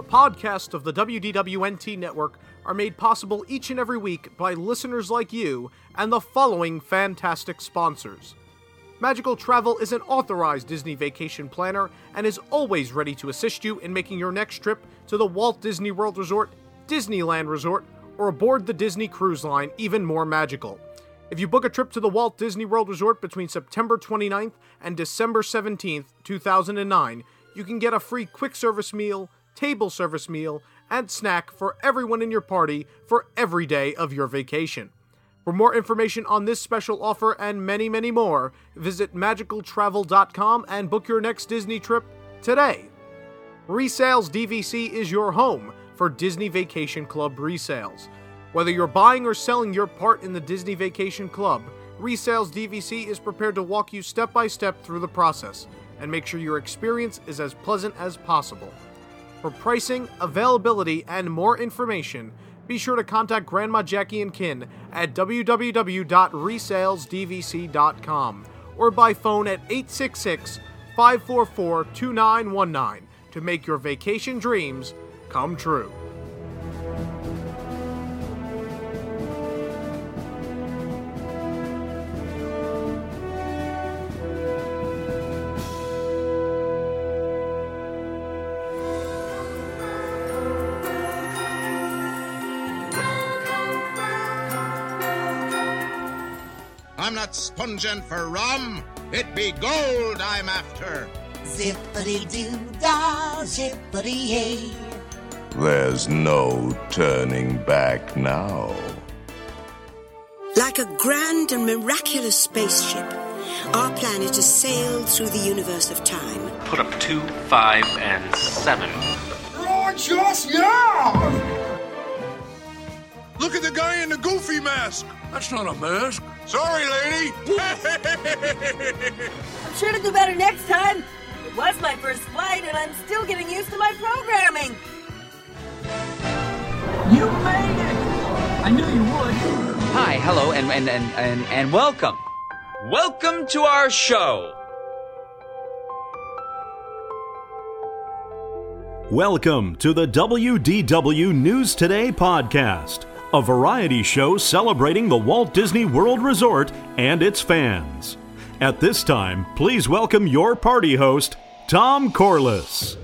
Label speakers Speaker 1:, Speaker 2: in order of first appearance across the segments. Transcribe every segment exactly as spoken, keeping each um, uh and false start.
Speaker 1: podcasts of the W D W N T Network are made possible each and every week by listeners like you and the following fantastic sponsors. Magical Travel is an authorized Disney vacation planner and is always ready to assist you in making your next trip to the Walt Disney World Resort, Disneyland Resort, or aboard the Disney Cruise Line even more magical. If you book a trip to the Walt Disney World Resort between September twenty-ninth and December seventeenth, two thousand nine, you can get a free quick service meal, table service meal, and snack for everyone in your party for every day of your vacation. For more information on this special offer and many, many more, visit magical travel dot com and book your next Disney trip today. Resales D V C is your home for Disney Vacation Club resales. Whether you're buying or selling your part in the Disney Vacation Club, Resales D V C is prepared to walk you step by step through the process and make sure your experience is as pleasant as possible. For pricing, availability, and more information, be sure to contact Grandma Jackie and Kin at w w w dot resales d v c dot com or by phone at eight six six, five four four, two nine one nine to make your vacation dreams come true.
Speaker 2: I'm not sponging for rum. It be gold I'm after.
Speaker 3: Zippity-doo-dah, zippity-yay.
Speaker 4: There's no turning back now.
Speaker 5: Like a grand and miraculous spaceship, our plan is to sail through the universe of time.
Speaker 6: Put up two, five, and seven.
Speaker 2: Righteous, yeah! Look at the guy in the goofy mask.
Speaker 7: That's not a mask.
Speaker 2: Sorry, lady.
Speaker 8: I'm sure to do better next time. It was my first flight, and I'm still getting used to my programming.
Speaker 9: You made it! I knew you would.
Speaker 10: Hi, hello, and, and, and, and, and welcome. Welcome to our show.
Speaker 11: Welcome to the W D W News Today podcast, a variety show celebrating the Walt Disney World Resort and its fans. At this time, please welcome your party host, Tom Corliss.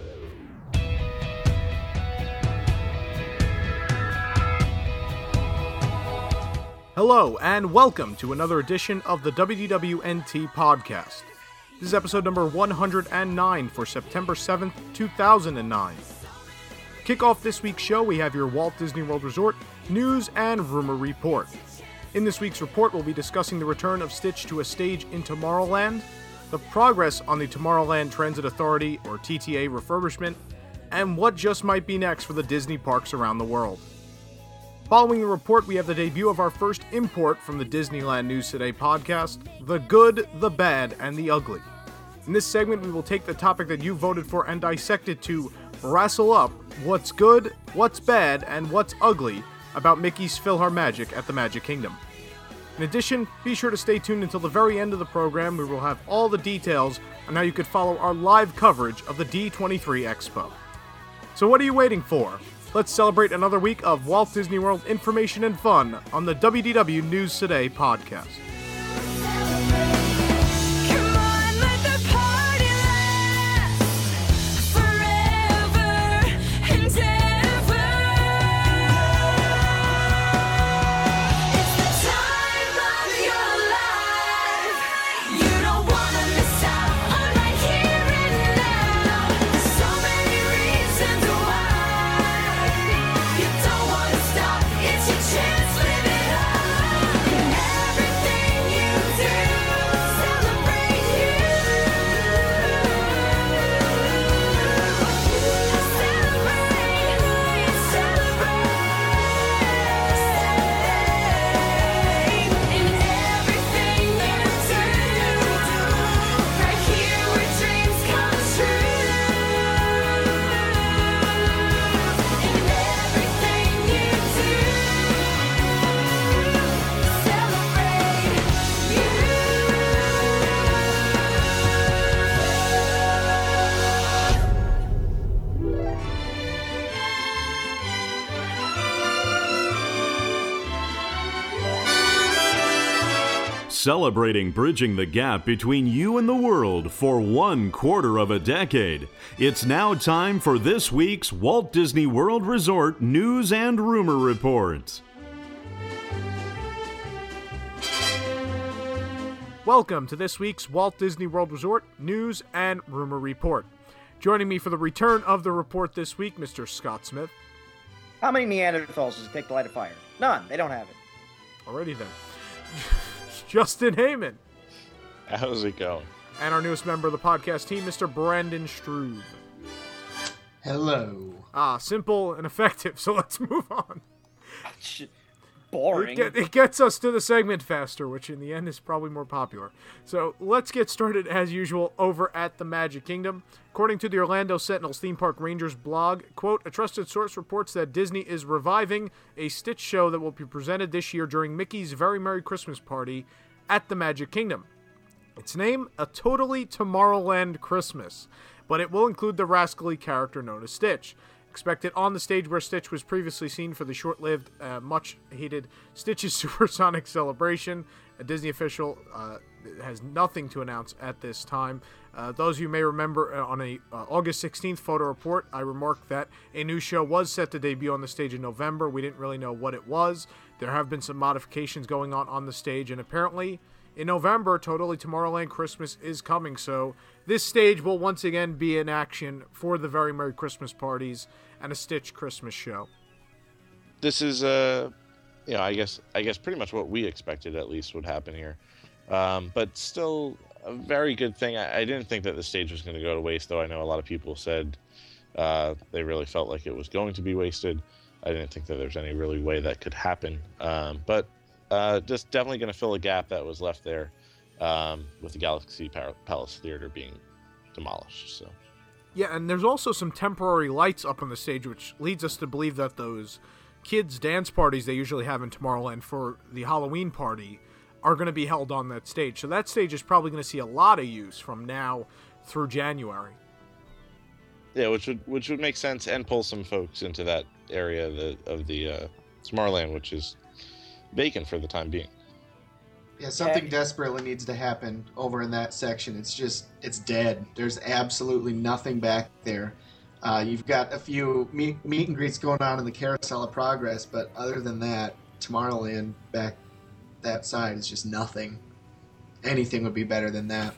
Speaker 1: Hello, and welcome to another edition of the W D W N T podcast. This is episode number one hundred nine for September seventh, two thousand nine. To kick off this week's show, we have your Walt Disney World Resort news and rumor report. In this week's report, we'll be discussing the return of Stitch to a stage in Tomorrowland, the progress on the Tomorrowland Transit Authority, or T T A, refurbishment, and what just might be next for the Disney parks around the world. Following the report, we have the debut of our first import from the Disneyland News Today podcast, The Good, the Bad, and the Ugly. In this segment, we will take the topic that you voted for and dissect it to wrestle up what's good, what's bad, and what's ugly about Mickey's PhilharMagic at the Magic Kingdom. In addition, be sure to stay tuned until the very end of the program, where we'll have all the details on how you could follow our live coverage of the D twenty-three Expo. So what are you waiting for? Let's celebrate another week of Walt Disney World information and fun on the W D W News Today podcast.
Speaker 12: It's your chance, live it up. Everything
Speaker 11: Celebrating bridging the gap between you and the world for one quarter of a decade, it's now time for this week's Walt Disney World Resort News and Rumor Report.
Speaker 1: Welcome to this week's Walt Disney World Resort News and Rumor Report. Joining me for the return of the report this week, Mister Scott Smith.
Speaker 7: How many Neanderthals does it take to light a fire? None. They don't have it.
Speaker 1: Alrighty then. Justin Heyman.
Speaker 12: How's it going?
Speaker 1: And our newest member of the podcast team, Mister Brandon Struve.
Speaker 13: Hello.
Speaker 1: Ah, simple and effective, so let's move on.
Speaker 7: Boring.
Speaker 1: It, get, it gets us to the segment faster, which in the end is probably more popular. So let's get started as usual over at the Magic Kingdom. According to the Orlando Sentinel's Theme Park Rangers blog, quote, a trusted source reports that Disney is reviving a Stitch show that will be presented this year during Mickey's Very Merry Christmas Party at the Magic Kingdom. Its name, A Totally Tomorrowland Christmas, but it will include the rascally character known as Stitch. Expected on the stage where Stitch was previously seen for the short-lived, uh, much-hated Stitch's Supersonic Celebration. A Disney official uh, has nothing to announce at this time. Uh, those of you may remember uh, on a uh, August sixteenth photo report, I remarked that a new show was set to debut on the stage in November. We didn't really know what it was. There have been some modifications going on on the stage, and apparently in November, Totally Tomorrowland Christmas is coming, so this stage will once again be in action for the Very Merry Christmas parties and a Stitch Christmas show.
Speaker 12: This is, uh, you know, I guess, I guess pretty much what we expected at least would happen here, um, but still a very good thing. I, I didn't think that the stage was going to go to waste, though. I know a lot of people said uh, they really felt like it was going to be wasted. I didn't think that there's any really way that could happen, um, but uh, just definitely going to fill a gap that was left there. Um, with the Galaxy Palace Theater being demolished. So,
Speaker 1: yeah, and there's also some temporary lights up on the stage, which leads us to believe that those kids' dance parties they usually have in Tomorrowland for the Halloween party are going to be held on that stage. So that stage is probably going to see a lot of use from now through January.
Speaker 12: Yeah, which would which would make sense and pull some folks into that area of the, of the uh, Tomorrowland, which is vacant for the time being.
Speaker 13: Yeah, something desperately needs to happen over in that section. It's just, it's dead. There's absolutely nothing back there. Uh, you've got a few meet, meet and greets going on in the Carousel of Progress, but other than that, Tomorrowland back that side is just nothing. Anything would be better than that.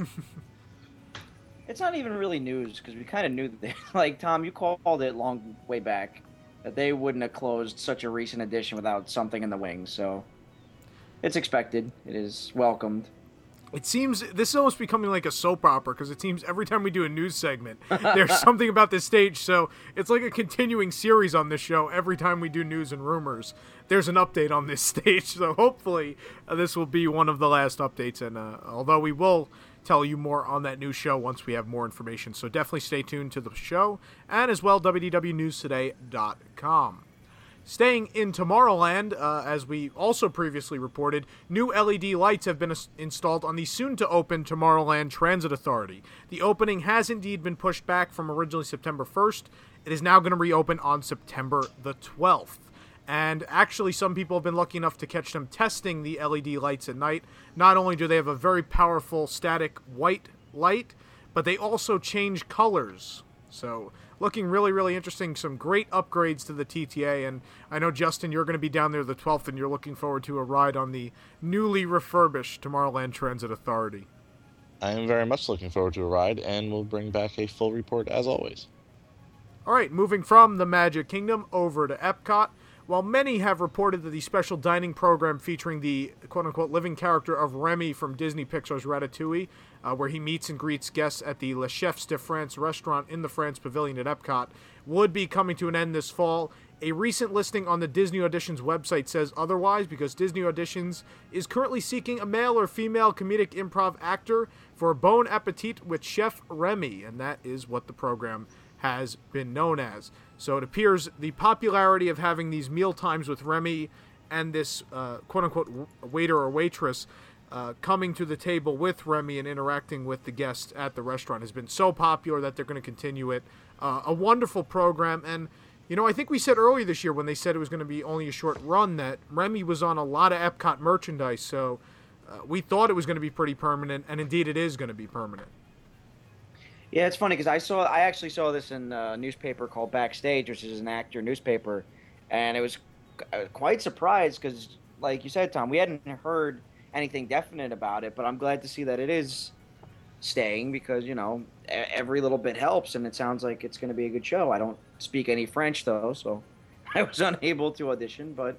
Speaker 7: It's not even really news, because we kind of knew that they, like, Tom, you called it long way back, that they wouldn't have closed such a recent edition without something in the wings, so it's expected. It is welcomed.
Speaker 1: It seems this is almost becoming like a soap opera, because it seems every time we do a news segment, there's something about this stage. So it's like a continuing series on this show. Every time we do news and rumors, there's an update on this stage. So hopefully uh, this will be one of the last updates. And uh, although we will tell you more on that new show once we have more information. So definitely stay tuned to the show and as well W D W news today dot com. Staying in Tomorrowland, uh, as we also previously reported, new L E D lights have been as- installed on the soon-to-open Tomorrowland Transit Authority. The opening has indeed been pushed back from originally September first. It is now going to reopen on September the twelfth. And actually, some people have been lucky enough to catch them testing the L E D lights at night. Not only do they have a very powerful static white light, but they also change colors. So, looking really, really interesting. Some great upgrades to the T T A. And I know, Justin, you're going to be down there the twelfth, and you're looking forward to a ride on the newly refurbished Tomorrowland Transit Authority.
Speaker 12: I am very much looking forward to a ride, and we'll bring back a full report as always.
Speaker 1: All right, moving from the Magic Kingdom over to Epcot. While many have reported that the special dining program featuring the quote-unquote living character of Remy from Disney Pixar's Ratatouille, uh, where he meets and greets guests at the Le Chefs de France restaurant in the France Pavilion at Epcot, would be coming to an end this fall, a recent listing on the Disney Auditions website says otherwise, because Disney Auditions is currently seeking a male or female comedic improv actor for Bon Appetit with Chef Remy, and that is what the program has been known as. So it appears the popularity of having these meal times with Remy and this uh, quote-unquote waiter or waitress uh, coming to the table with Remy and interacting with the guests at the restaurant has been so popular that they're going to continue it. Uh, a wonderful program. And, you know, I think we said earlier this year when they said it was going to be only a short run that Remy was on a lot of Epcot merchandise. So uh, we thought it was going to be pretty permanent, and indeed it is going to be permanent.
Speaker 7: Yeah, it's funny because I saw, I actually saw this in a newspaper called Backstage, which is an actor newspaper, and it was I was quite surprised because, like you said, Tom, we hadn't heard anything definite about it, but I'm glad to see that it is staying because, you know, every little bit helps, and it sounds like it's going to be a good show. I don't speak any French, though, so I was unable to audition, but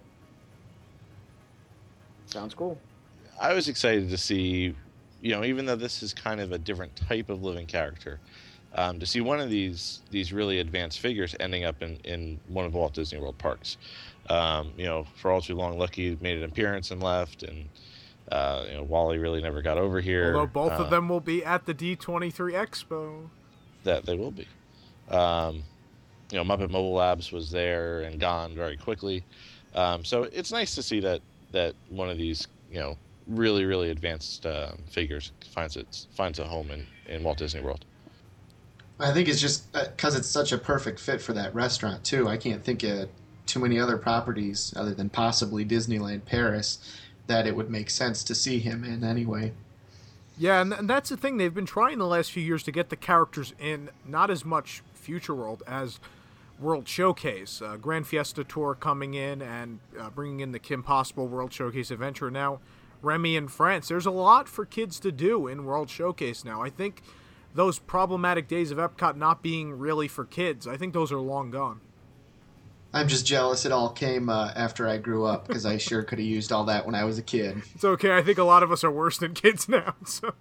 Speaker 7: sounds cool.
Speaker 12: I was excited to see, you know, even though this is kind of a different type of living character, um, to see one of these these really advanced figures ending up in, in one of the Walt Disney World parks. Um, you know, for all too long, Lucky made an appearance and left, and uh, you know, Wally really never got over here.
Speaker 1: Although both
Speaker 12: uh,
Speaker 1: of them will be at the D twenty-three Expo.
Speaker 12: That they will be. Um, you know, Muppet Mobile Labs was there and gone very quickly. Um, so it's nice to see that that one of these, you know, really, really advanced uh, figures finds its finds a home in, in Walt Disney World.
Speaker 13: I think it's just because it's such a perfect fit for that restaurant, too. I can't think of too many other properties, other than possibly Disneyland Paris, that it would make sense to see him in anyway.
Speaker 1: Yeah, and, and that's the thing. They've been trying the last few years to get the characters in not as much Future World as World Showcase. Uh, Grand Fiesta Tour coming in and uh, bringing in the Kim Possible World Showcase Adventure. Now, Remy in France. There's a lot for kids to do in World Showcase now. I think those problematic days of Epcot not being really for kids, I think those are long gone.
Speaker 13: I'm just jealous it all came uh, after I grew up, because I sure could have used all that when I was a kid.
Speaker 1: It's okay. I think a lot of us are worse than kids now, so...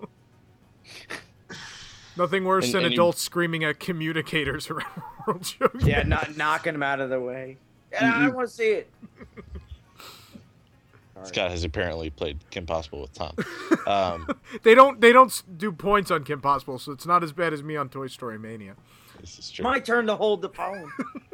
Speaker 1: Nothing worse and, than and adults you... screaming at communicators around World Showcase.
Speaker 7: Yeah, not knocking them out of the way. Yeah, mm-hmm. I want to see it.
Speaker 12: Scott has apparently played Kim Possible with Tom. Um,
Speaker 1: they don't they don't do points on Kim Possible, so it's not as bad as me on Toy Story Mania.
Speaker 12: This is true.
Speaker 7: My turn to hold the phone.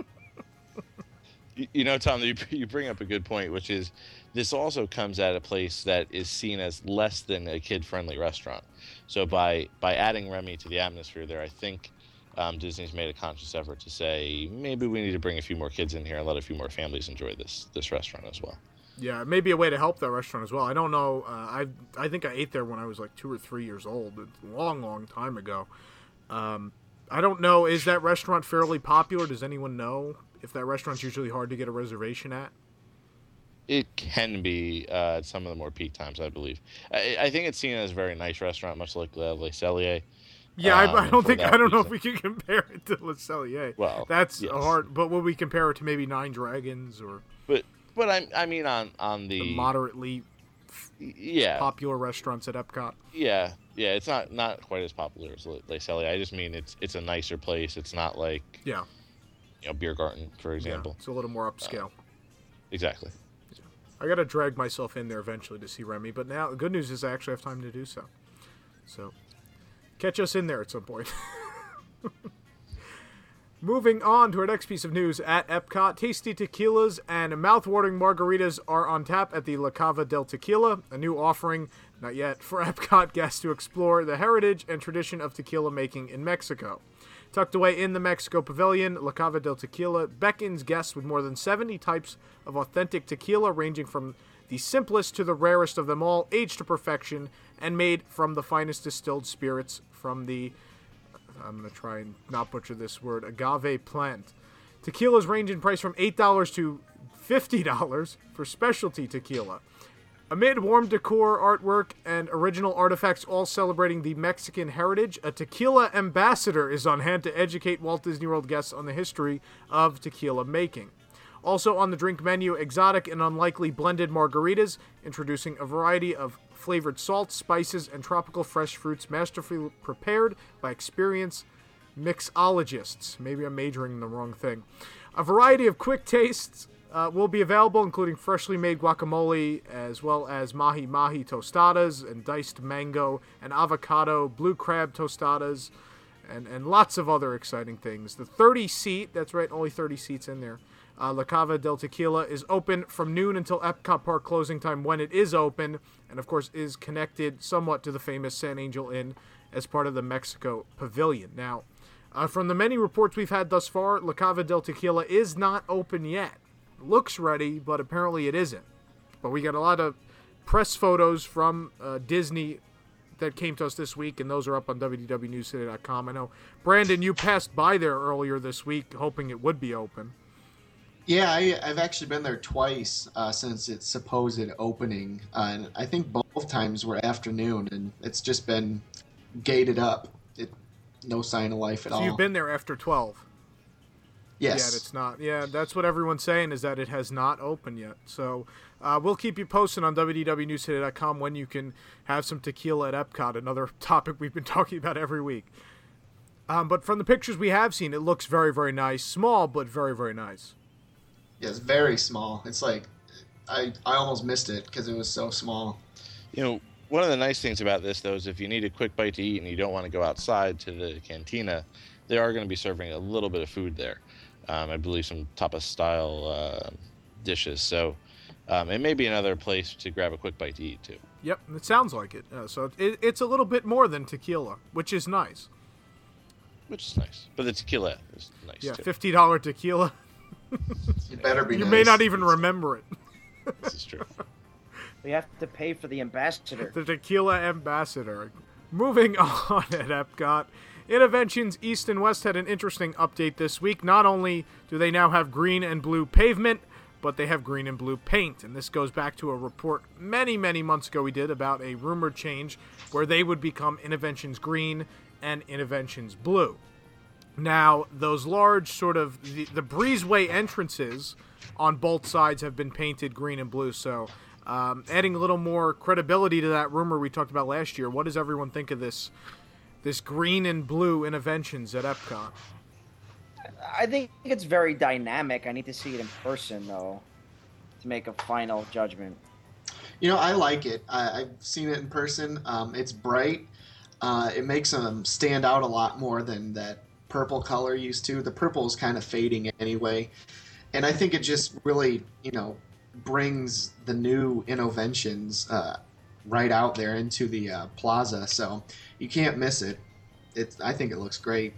Speaker 12: you, you know, Tom, you, you bring up a good point, which is this also comes at a place that is seen as less than a kid-friendly restaurant. So by by adding Remy to the atmosphere there, I think um, Disney's made a conscious effort to say maybe we need to bring a few more kids in here and let a few more families enjoy this this restaurant as well.
Speaker 1: Yeah, it may be a way to help that restaurant as well. I don't know. Uh, I I think I ate there when I was like two or three years old. A long, long time ago. Um, I don't know. Is that restaurant fairly popular? Does anyone know if that restaurant's usually hard to get a reservation at?
Speaker 12: It can be uh, at some of the more peak times, I believe. I, I think it's seen as a very nice restaurant, much like Le, Le Cellier.
Speaker 1: Yeah, um, I, I don't think I don't reason. know if we can compare it to Le Cellier.
Speaker 12: Well,
Speaker 1: that's
Speaker 12: yes.
Speaker 1: hard. But would we compare it to maybe Nine Dragons or?
Speaker 12: But but I I mean on on the,
Speaker 1: the moderately
Speaker 12: yeah
Speaker 1: popular restaurants at Epcot.
Speaker 12: Yeah, yeah, it's not, not quite as popular as Le, Le Cellier. I just mean it's it's a nicer place. It's not like
Speaker 1: yeah,
Speaker 12: you know, Beer Garden, for example.
Speaker 1: Yeah, it's a little more upscale.
Speaker 12: Uh, exactly.
Speaker 1: I gotta drag myself in there eventually to see Remy, but now the good news is I actually have time to do so. So, catch us in there at some point. Moving on to our next piece of news at Epcot, tasty tequilas and mouth-watering margaritas are on tap at the La Cava del Tequila, a new offering, not yet, for Epcot guests to explore the heritage and tradition of tequila making in Mexico. Tucked away in the Mexico Pavilion, La Cava del Tequila beckons guests with more than seventy types of authentic tequila, ranging from the simplest to the rarest of them all, aged to perfection, and made from the finest distilled spirits from the, I'm going to try and not butcher this word, agave plant. Tequilas range in price from eight dollars to fifty dollars for specialty tequila. Amid warm decor, artwork, and original artifacts all celebrating the Mexican heritage, a tequila ambassador is on hand to educate Walt Disney World guests on the history of tequila making. Also on the drink menu, exotic and unlikely blended margaritas, introducing a variety of flavored salts, spices, and tropical fresh fruits masterfully prepared by experienced mixologists. Maybe I'm majoring in the wrong thing. A variety of quick tastes Uh, will be available, including freshly made guacamole, as well as mahi-mahi tostadas, and diced mango and avocado, blue crab tostadas, and, and lots of other exciting things. The thirty-seat, that's right, only thirty seats in there, uh, La Cava del Tequila is open from noon until Epcot Park closing time when it is open, and of course is connected somewhat to the famous San Angel Inn as part of the Mexico Pavilion. Now, uh, from the many reports we've had thus far, La Cava del Tequila is not open yet. Looks ready, but apparently it isn't. But we got a lot of press photos from uh, Disney that came to us this week, and those are up on W D W news today dot com. I know, Brandon, you passed by there earlier this week hoping it would be open.
Speaker 13: Yeah, I, I've actually been there twice uh, since its supposed opening, uh, and I think both times were afternoon, and it's just been gated up. It, no sign of life at
Speaker 1: so
Speaker 13: all.
Speaker 1: So you've been there after twelve?
Speaker 13: Yes.
Speaker 1: Yet it's not. Yeah, that's what everyone's saying, is that it has not opened yet. So uh, we'll keep you posted on W D W news today dot com when you can have some tequila at Epcot, another topic we've been talking about every week. Um, but from the pictures we have seen, it looks very, very nice. Small, but very, very nice.
Speaker 13: Yeah, it's very small. It's like, I, I almost missed it because it was so small.
Speaker 12: You know, one of the nice things about this, though, is if you need a quick bite to eat and you don't want to go outside to the cantina, they are going to be serving a little bit of food there. Um, I believe some tapas-style uh, dishes. So um, it may be another place to grab a quick bite to eat, too.
Speaker 1: Yep, it sounds like it. Uh, so it, it's a little bit more than tequila, which is nice.
Speaker 12: Which is nice. But the tequila is nice,
Speaker 1: yeah,
Speaker 12: too.
Speaker 1: fifty dollars tequila.
Speaker 13: It better be
Speaker 1: You
Speaker 13: nice.
Speaker 1: may not even remember it.
Speaker 12: This is true.
Speaker 7: We have to pay for the ambassador.
Speaker 1: The tequila ambassador. Moving on at Epcot, Innoventions East and West had an interesting update this week. Not only do they now have green and blue pavement, but they have green and blue paint. And this goes back to a report many, many months ago we did about a rumored change where they would become Innoventions Green and Innoventions Blue. Now, those large sort of, the, the breezeway entrances on both sides have been painted green and blue, so um, adding a little more credibility to that rumor we talked about last year. What does everyone think of this this green and blue Innoventions at Epcot?
Speaker 7: I think it's very dynamic. I need to see it in person, though, to make a final judgment.
Speaker 13: You know, I like it. I, I've seen it in person. Um, it's bright. Uh, it makes them stand out a lot more than that purple color used to. The purple is kind of fading anyway. And I think it just really, you know, brings the new Innoventions uh, right out there into the uh, plaza. So you can't miss it. It's, I think it looks great.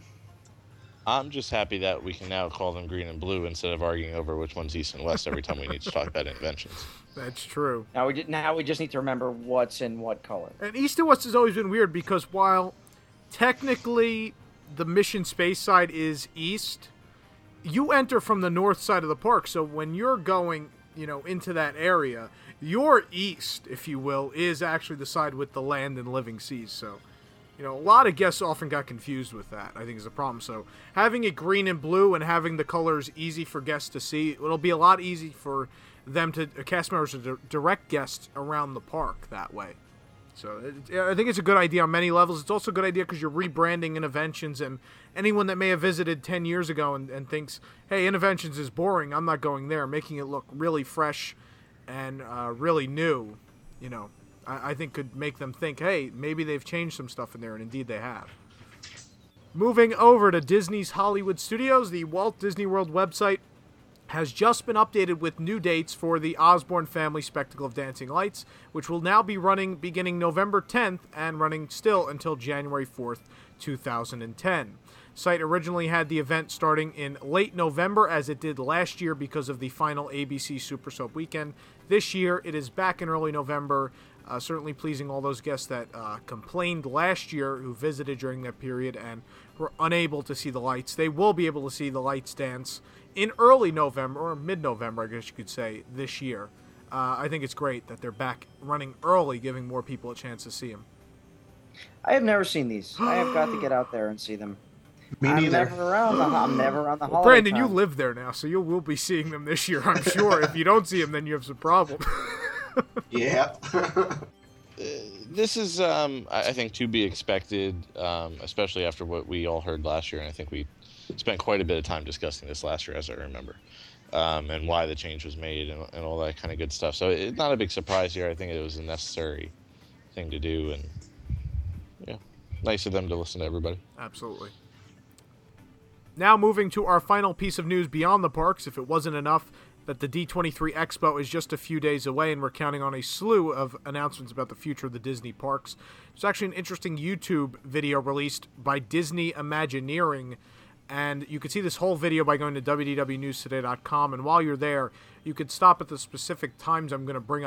Speaker 12: I'm just happy that we can now call them green and blue instead of arguing over which one's east and west every time we need to talk about Innoventions.
Speaker 1: That's true.
Speaker 7: Now we, now we just need to remember what's in what color.
Speaker 1: And East and West has always been weird because while technically the Mission Space side is east, you enter from the north side of the park. So when you're going, you know, into that area, your east, if you will, is actually the side with the land and living seas. So, you know, a lot of guests often got confused with that, I think is a problem. So having it green and blue and having the colors easy for guests to see, it'll be a lot easy for them to, cast members to direct guests around the park that way. So it, I think it's a good idea on many levels. It's also a good idea because you're rebranding Innoventions, and anyone that may have visited ten years ago and, and thinks, hey, Innoventions is boring, I'm not going there, making it look really fresh and uh, really new, you know, I, I think could make them think, hey, maybe they've changed some stuff in there, and indeed they have. Moving over to Disney's Hollywood Studios, the Walt Disney World website has just been updated with new dates for the Osborne Family Spectacle of Dancing Lights, which will now be running beginning November tenth and running still until January fourth, two thousand ten. Site originally had the event starting in late November, as it did last year because of the final A B C Super Soap weekend. This year, it is back in early November, uh, certainly pleasing all those guests that uh, complained last year who visited during that period and were unable to see the lights. They will be able to see the lights dance in early November, or mid-November, I guess you could say, this year. Uh, I think it's great that they're back running early, giving more people a chance to see them.
Speaker 7: I have never seen these. I have got to get out there and see them.
Speaker 13: Me
Speaker 7: I'm
Speaker 13: neither.
Speaker 7: never around the, I'm never around the
Speaker 1: Well,
Speaker 7: holiday
Speaker 1: Brandon,
Speaker 7: time.
Speaker 1: you live there now, so you will be seeing them this year, I'm sure. If you don't see them, then you have some problem.
Speaker 13: Yeah.
Speaker 12: This is, um, I I think, to be expected, um, especially after what we all heard last year, and I think we spent quite a bit of time discussing this last year, as I remember, um, and why the change was made and, and all that kind of good stuff. So it's not a big surprise here. I think it was a necessary thing to do, and yeah, nice of them to listen to everybody.
Speaker 1: Absolutely. Now moving to our final piece of news beyond the parks, if it wasn't enough that the D twenty-three Expo is just a few days away and we're counting on a slew of announcements about the future of the Disney parks. There's actually an interesting YouTube video released by Disney Imagineering, and you can see this whole video by going to W D W news today dot com, and while you're there, you could stop at the specific times I'm going to bring up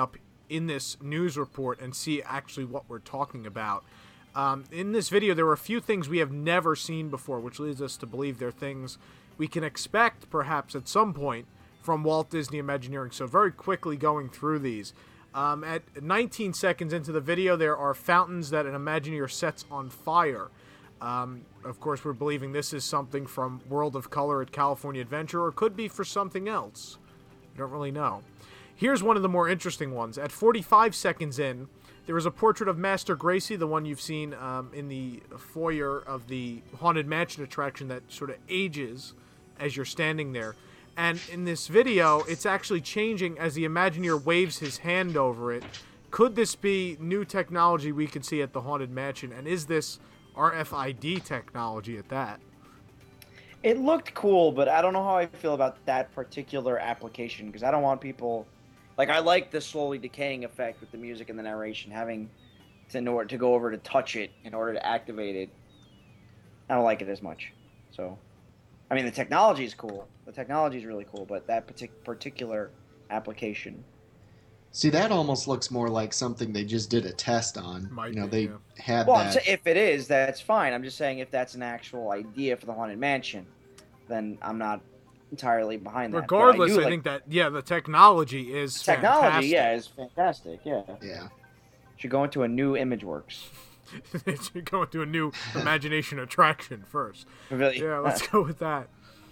Speaker 1: in this news report and see actually what we're talking about. Um, in this video, there were a few things we have never seen before, which leads us to believe they're things we can expect, perhaps, at some point from Walt Disney Imagineering. So very quickly going through these. Um, at nineteen seconds into the video, there are fountains that an Imagineer sets on fire. Um, of course, we're believing this is something from World of Color at California Adventure, or could be for something else. We don't really know. Here's one of the more interesting ones. At forty-five seconds in, there is a portrait of Master Gracey, the one you've seen um, in the foyer of the Haunted Mansion attraction that sort of ages as you're standing there. And in this video, it's actually changing as the Imagineer waves his hand over it. Could this be new technology we could see at the Haunted Mansion? And is this R F I D technology at that?
Speaker 7: It looked cool, but I don't know how I feel about that particular application, because I don't want people... Like, I like the slowly decaying effect with the music and the narration, having to, in order to go over to touch it in order to activate it. I don't like it as much. So, I mean, the technology is cool. The technology is really cool, but that partic- particular application...
Speaker 13: See, that almost looks more like something they just did a test on.
Speaker 1: Might
Speaker 13: you know,
Speaker 1: be,
Speaker 13: they
Speaker 1: yeah.
Speaker 13: had
Speaker 7: Well,
Speaker 13: that.
Speaker 7: I'm sa- if it is, that's fine. I'm just saying if that's an actual idea for the Haunted Mansion, then I'm not entirely behind that. But
Speaker 1: Regardless,
Speaker 7: I, do
Speaker 1: I
Speaker 7: like-
Speaker 1: think that, yeah, the technology is
Speaker 7: Technology,
Speaker 1: fantastic.
Speaker 7: yeah, is fantastic, yeah.
Speaker 13: Yeah.
Speaker 7: Should go into a new ImageWorks.
Speaker 1: It should go into a new imagination attraction first.
Speaker 7: Really?
Speaker 1: Yeah, let's go with that.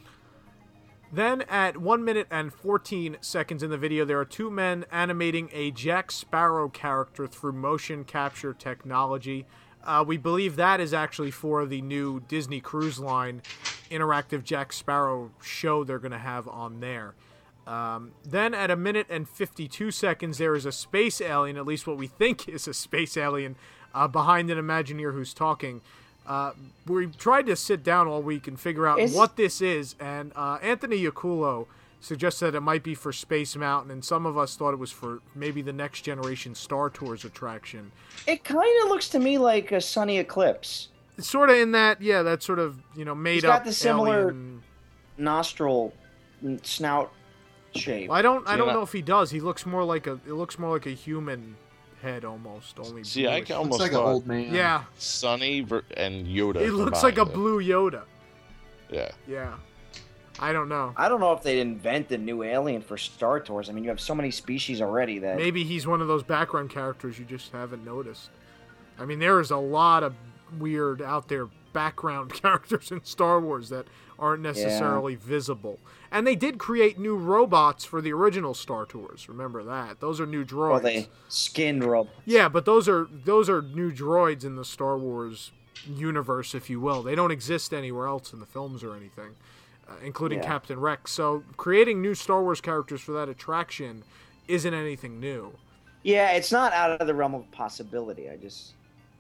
Speaker 1: Then at one minute and fourteen seconds in the video, there are two men animating a Jack Sparrow character through motion capture technology. Uh, we believe that is actually for the new Disney Cruise Line interactive Jack Sparrow show they're going to have on there. Um, then at a minute and fifty-two seconds, there is a space alien, at least what we think is a space alien, uh, behind an Imagineer who's talking. Uh, we tried to sit down all week and figure out
Speaker 7: Is-
Speaker 1: what this is, and uh, Anthony Yacullo suggested that it might be for Space Mountain, and some of us thought it was for maybe the next generation Star Tours attraction.
Speaker 7: It kind of looks to me like a Sunny Eclipse.
Speaker 1: It's sort of in that, yeah, that sort of, you know, made
Speaker 7: He's
Speaker 1: up
Speaker 7: got the similar
Speaker 1: alien.
Speaker 7: nostril and snout shape.
Speaker 1: Well, I don't, I
Speaker 12: See,
Speaker 1: don't
Speaker 12: I-
Speaker 1: know if he does. He looks more like a, it looks more like a human head almost. Only
Speaker 12: See, I
Speaker 1: bluish.
Speaker 12: can almost
Speaker 13: Looks like an
Speaker 12: thought
Speaker 13: old man.
Speaker 1: Yeah,
Speaker 12: Sunny ver- and Yoda.
Speaker 1: he looks like a
Speaker 12: combined.
Speaker 1: blue Yoda.
Speaker 12: Yeah.
Speaker 1: Yeah, I don't know.
Speaker 7: I don't know if they'd invent a new alien for Star Tours. I mean, you have so many species already that...
Speaker 1: Maybe he's one of those background characters you just haven't noticed. I mean, there is a lot of weird out there background characters in Star Wars that aren't necessarily visible. And they did create new robots for the original Star Tours. Remember that. Those are new droids.
Speaker 7: Well, they skinned rob.
Speaker 1: Yeah, but those are those are new droids in the Star Wars universe, if you will. They don't exist anywhere else in the films or anything, uh, including
Speaker 7: Yeah.
Speaker 1: Captain Rex. So creating new Star Wars characters for that attraction isn't anything new.
Speaker 7: Yeah, it's not out of the realm of possibility. I just...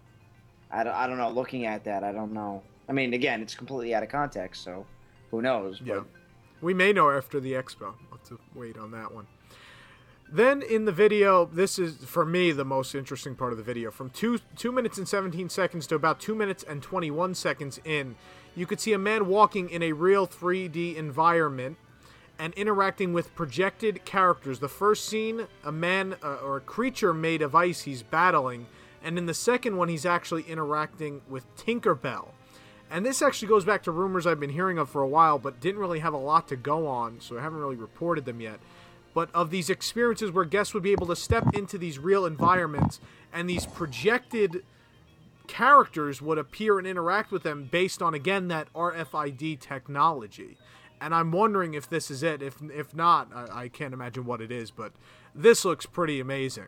Speaker 7: I don't, I don't know. Looking at that, I don't know. I mean, again, it's completely out of context, so who knows? But...
Speaker 1: Yeah. We may know after the expo. We'll have to wait on that one. Then in the video, this is, for me, the most interesting part of the video. From two, two minutes and seventeen seconds to about two minutes and twenty-one seconds in, you could see a man walking in a real three D environment and interacting with projected characters. The first scene, a man uh, or a creature made of ice he's battling. And in the second one, he's actually interacting with Tinkerbell. And this actually goes back to rumors I've been hearing of for a while, but didn't really have a lot to go on, so I haven't really reported them yet. But of these experiences where guests would be able to step into these real environments, and these projected characters would appear and interact with them based on, again, that R F I D technology. And I'm wondering if this is it. If if not, I, I can't imagine what it is, but this looks pretty amazing.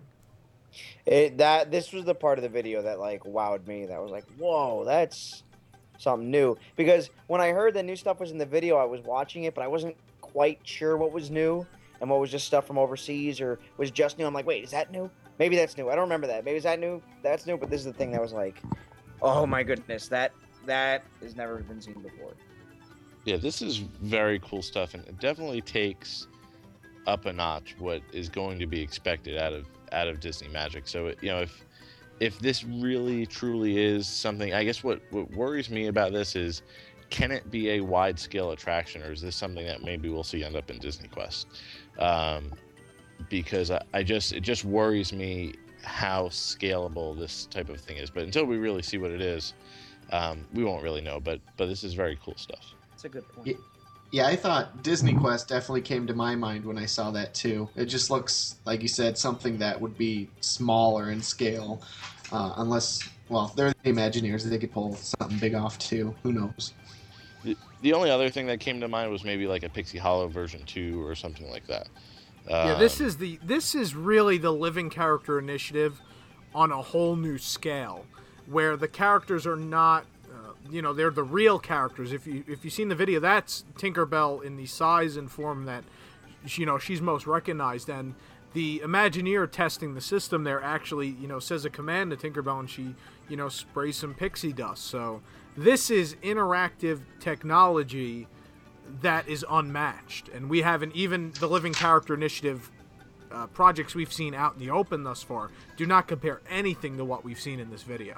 Speaker 7: It, that this was the part of the video that like wowed me. That was like, whoa, that's something new. Because when I heard that new stuff was in the video, I was watching it, but I wasn't quite sure what was new and what was just stuff from overseas or was just new. I'm like, wait, is that new? Maybe that's new. I don't remember that. Maybe is that new? That's new. But this is the thing that was like, oh my goodness, that that has never been seen before.
Speaker 12: Yeah, this is very cool stuff, and it definitely takes up a notch what is going to be expected out of out of Disney Magic. So, you know, if if this really truly is something, I guess what, what worries me about this is, can it be a wide scale attraction, or is this something that maybe we'll see end up in Disney Quest? Um, because I, I just it just worries me how scalable this type of thing is. But until we really see what it is, um, we won't really know. But but this is very cool stuff.
Speaker 7: That's a good point.
Speaker 13: Yeah, yeah, I thought Disney Quest definitely came to my mind when I saw that too. It just looks, like you said, something that would be smaller in scale, uh, unless, well, they're the Imagineers. They could pull something big off too. Who knows?
Speaker 12: The, the only other thing that came to mind was maybe like a Pixie Hollow version two or something like that. Um,
Speaker 1: yeah, this is the this is really the Living Character Initiative on a whole new scale, where the characters are not, uh, you know, they're the real characters. If you if you've seen the video, that's Tinkerbell in the size and form that, you know, she's most recognized. And the Imagineer testing the system there actually, you know, says a command to Tinkerbell and she, you know, sprays some pixie dust. So this is interactive technology that is unmatched, and we haven't even the Living Character Initiative uh, projects we've seen out in the open thus far do not compare anything to what we've seen in this video.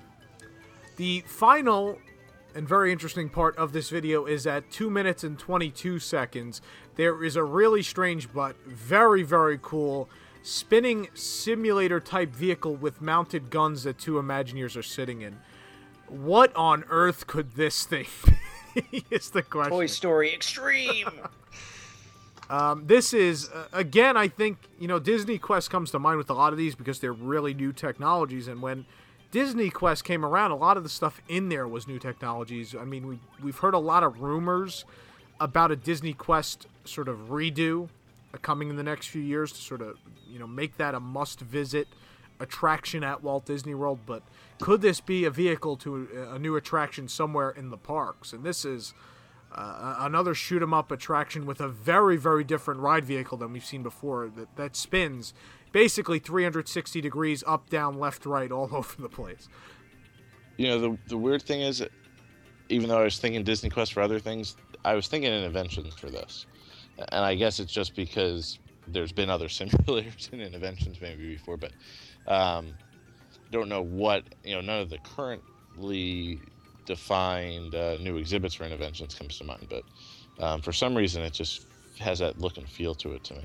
Speaker 1: The final and very interesting part of this video is at two minutes and twenty-two seconds. There is a really strange but very, very cool spinning simulator type vehicle with mounted guns that two Imagineers are sitting in. What on earth could this thing be? Is the question.
Speaker 7: Toy Story Extreme.
Speaker 1: um, this is, uh, again, I think, you know, Disney Quest comes to mind with a lot of these because they're really new technologies. And when Disney Quest came around, a lot of the stuff in there was new technologies. I mean, we, we've heard a lot of rumors about a Disney Quest sort of redo uh, coming in the next few years to sort of, you know, make that a must-visit attraction at Walt Disney World. But could this be a vehicle to a, a new attraction somewhere in the parks? And this is uh, another shoot-'em-up attraction with a very, very different ride vehicle than we've seen before that, that spins basically three hundred sixty degrees up, down, left, right, all over the place.
Speaker 12: You know, the the weird thing is, even though I was thinking Disney Quest for other things, I was thinking Innoventions for this. And I guess it's just because there's been other simulators in Innoventions maybe before, but um, don't know what, you know, none of the currently defined uh, new exhibits for Innoventions comes to mind, but um, for some reason it just has that look and feel to it to me.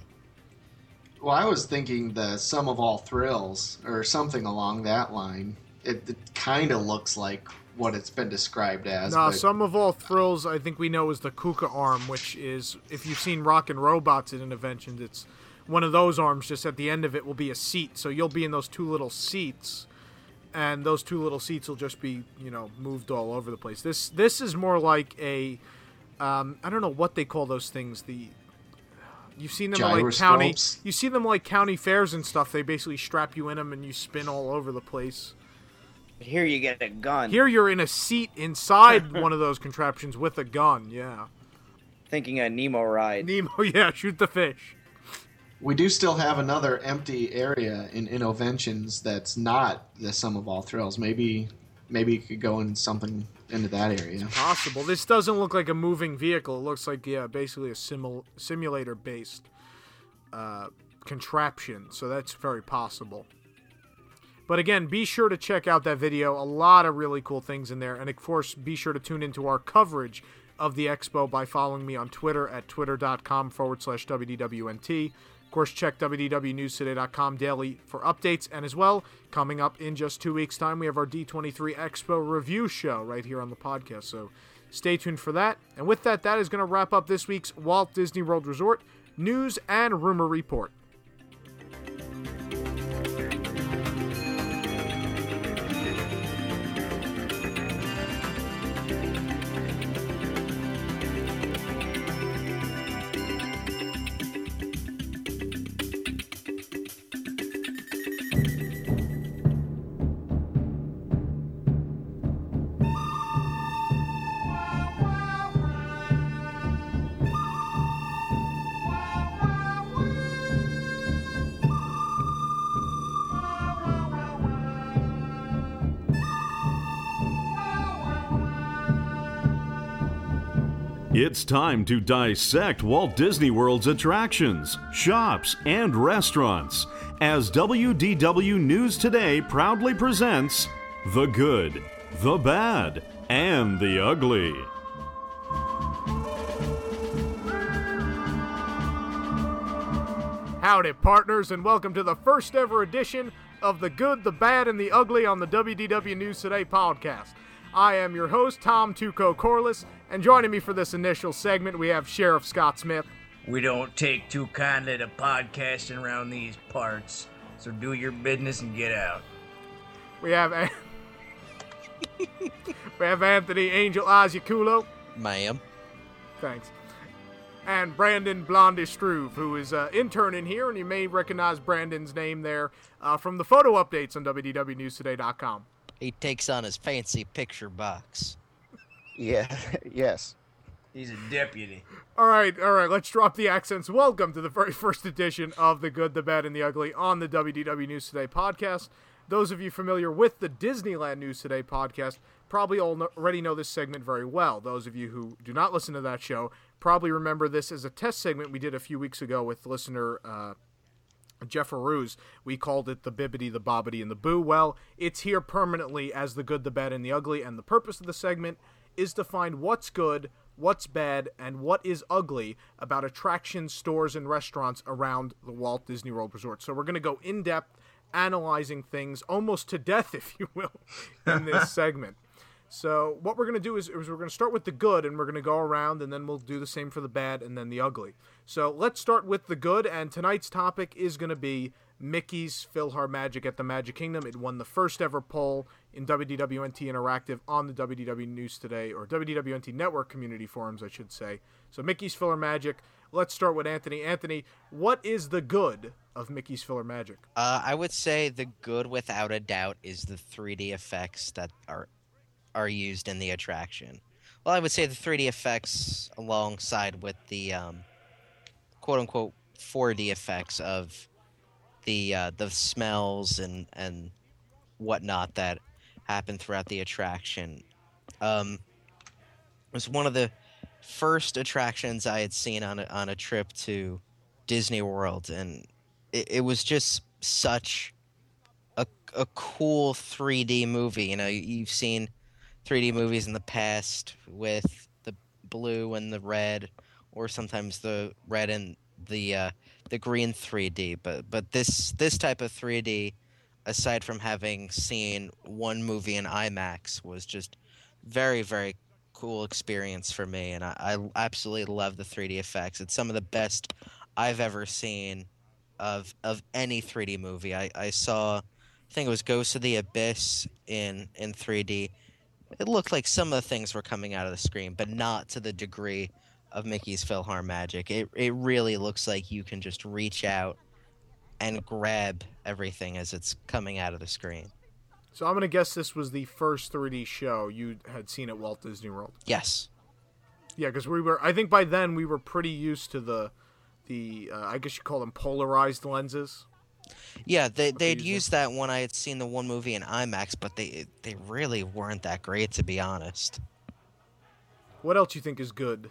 Speaker 13: Well, I was thinking the Sum of All Thrills or something along that line. It, it kind of looks like what it's been described as.
Speaker 1: No,
Speaker 13: but...
Speaker 1: Sum of All Thrills, I think we know, is the Kuka arm, which is, if you've seen Rockin' Robots in Innoventions, it's one of those arms. Just at the end of it will be a seat, so you'll be in those two little seats, and those two little seats will just be, you know, moved all over the place. This this is more like a, um, I don't know what they call those things. The You've seen them at like county. You see them like county fairs and stuff. They basically strap you in them and you spin all over the place.
Speaker 7: Here you get a gun.
Speaker 1: Here you're in a seat inside one of those contraptions with a gun. Yeah.
Speaker 7: Thinking a Nemo ride.
Speaker 1: Nemo, yeah, shoot the fish.
Speaker 13: We do still have another empty area in Innoventions that's not the Sum of All Thrills. Maybe, maybe you could go in something into that area.
Speaker 1: It's possible. This doesn't look like a moving vehicle. It looks like, yeah, basically a simul- simulator-based uh, contraption. So that's very possible. But again, be sure to check out that video. A lot of really cool things in there. And of course, be sure to tune into our coverage of the expo by following me on Twitter at twitter.com forward slash WDWNT. Of course, check W D W News Today dot com daily for updates. And as well, coming up in just two weeks' time, we have our D twenty-three Expo review show right here on the podcast. So stay tuned for that. And with that, that is going to wrap up this week's Walt Disney World Resort News and Rumor Report.
Speaker 11: It's time to dissect Walt Disney World's attractions, shops, and restaurants as W D W News Today proudly presents The Good, the Bad, and the Ugly.
Speaker 1: Howdy, partners, and welcome to the first ever edition of The Good, the Bad, and the Ugly on the W D W News Today podcast. I am your host, Tom Tuco Corliss, and joining me for this initial segment, we have Sheriff Scott Smith.
Speaker 14: We don't take too kindly to podcasting around these parts, so do your business and get out.
Speaker 1: We have a- we have Anthony Angel Aziaculo.
Speaker 15: Ma'am.
Speaker 1: Thanks. And Brandon Blondie Struve, who is uh, interning here, and you may recognize Brandon's name there uh, from the photo updates on W D W News Today dot com.
Speaker 15: He takes on his fancy picture box.
Speaker 16: Yeah, yes.
Speaker 14: He's a deputy.
Speaker 1: All right, all right, let's drop the accents. Welcome to the very first edition of The Good, the Bad, and the Ugly on the W D W News Today podcast. Those of you familiar with the Disneyland News Today podcast probably all know, already know this segment very well. Those of you who do not listen to that show probably remember this as a test segment we did a few weeks ago with listener uh, Jeff Aruz. We called it the Bibbidi, the Bobbidi, and the Boo. Well, it's here permanently as The Good, the Bad, and the Ugly, and the purpose of the segment is to find what's good, what's bad, and what is ugly about attractions, stores, and restaurants around the Walt Disney World Resort. So we're going to go in-depth, analyzing things almost to death, if you will, in this segment. So what we're going to do is, is we're going to start with the good, and we're going to go around, and then we'll do the same for the bad, and then the ugly. So let's start with the good, and tonight's topic is going to be Mickey's PhilharMagic at the Magic Kingdom. It won the first ever poll in W D W N T Interactive on the W D W News Today, or W D W N T Network community forums, I should say. So Mickey's PhilharMagic. Let's start with Anthony. Anthony, what is the good of Mickey's PhilharMagic?
Speaker 15: Uh, I would say the good, without a doubt, is the three D effects that are are used in the attraction. Well, I would say the three D effects alongside with the um, quote-unquote four D effects of the uh, the smells and, and whatnot that happen throughout the attraction. Um, it was one of the first attractions I had seen on a, on a trip to Disney World, and it, it was just such a, a cool three D movie. You know, you've seen three D movies in the past with the blue and the red, or sometimes the red and the uh, the green three D. But but this this type of three D, aside from having seen one movie in IMAX, was just very very cool experience for me, and I, I absolutely love the three D effects. It's some of the best I've ever seen of of any three D movie. I, I saw, I think it was Ghost of the Abyss in in three D. It looked like some of the things were coming out of the screen, but not to the degree of Mickey's PhilharMagic. It it really looks like you can just reach out and grab everything as it's coming out of the screen.
Speaker 1: So I'm going to guess this was the first three D show you had seen at Walt Disney World.
Speaker 15: Yes.
Speaker 1: Yeah, because we were, I think by then we were pretty used to the, the uh, I guess you call them polarized lenses.
Speaker 15: Yeah, they, they'd used that when I had seen the one movie in IMAX, but they they really weren't that great, to be honest.
Speaker 1: What else you think is good?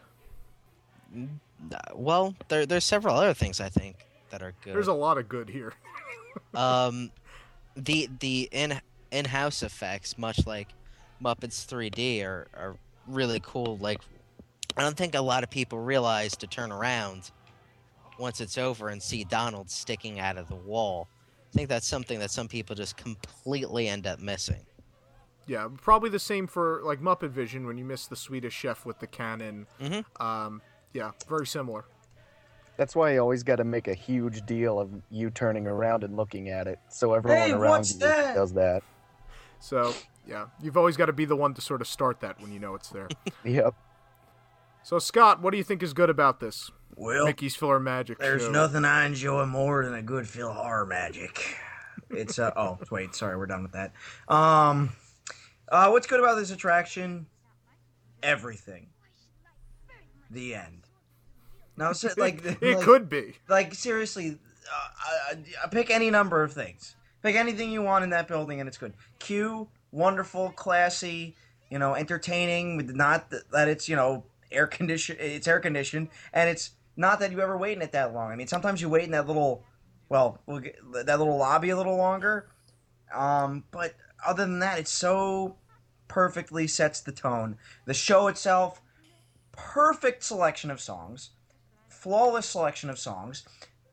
Speaker 15: Well, there there's several other things I think that are good.
Speaker 1: There's a lot of good here.
Speaker 15: um, the the in in-house effects, much like Muppets three D, are are really cool. Like, I don't think a lot of people realize to turn around once it's over and see Donald sticking out of the wall. I think that's something that some people just completely end up missing.
Speaker 1: Yeah, probably the same for like Muppet Vision when you miss the Swedish Chef with the cannon.
Speaker 15: Mm-hmm.
Speaker 1: Um, yeah, very similar.
Speaker 16: That's why you always got to make a huge deal of you turning around and looking at it, so everyone
Speaker 14: hey,
Speaker 16: around
Speaker 14: what's
Speaker 16: you
Speaker 14: that?
Speaker 16: does that.
Speaker 1: So, yeah, you've always got to be the one to sort of start that when you know it's there.
Speaker 16: Yep.
Speaker 1: So, Scott, what do you think is good about this?
Speaker 14: Well,
Speaker 1: Mickey's PhilharMagic
Speaker 14: There's
Speaker 1: show.
Speaker 14: nothing I enjoy more than a good PhilharMagic. It's uh oh wait, sorry, we're done with that. Um, uh, what's good about this attraction? Everything. The end. Now, so, like
Speaker 1: it
Speaker 14: like,
Speaker 1: could be
Speaker 14: like seriously, uh, uh, pick any number of things. Pick anything you want in that building, and it's good. Queue, wonderful, classy, you know, entertaining. With not that it's you know air condition, it's air conditioned, and it's not that you ever wait in it that long. I mean, sometimes you wait in that little, well, we'll get, that little lobby a little longer. Um, but other than that, it so perfectly sets the tone. The show itself, perfect selection of songs, flawless selection of songs.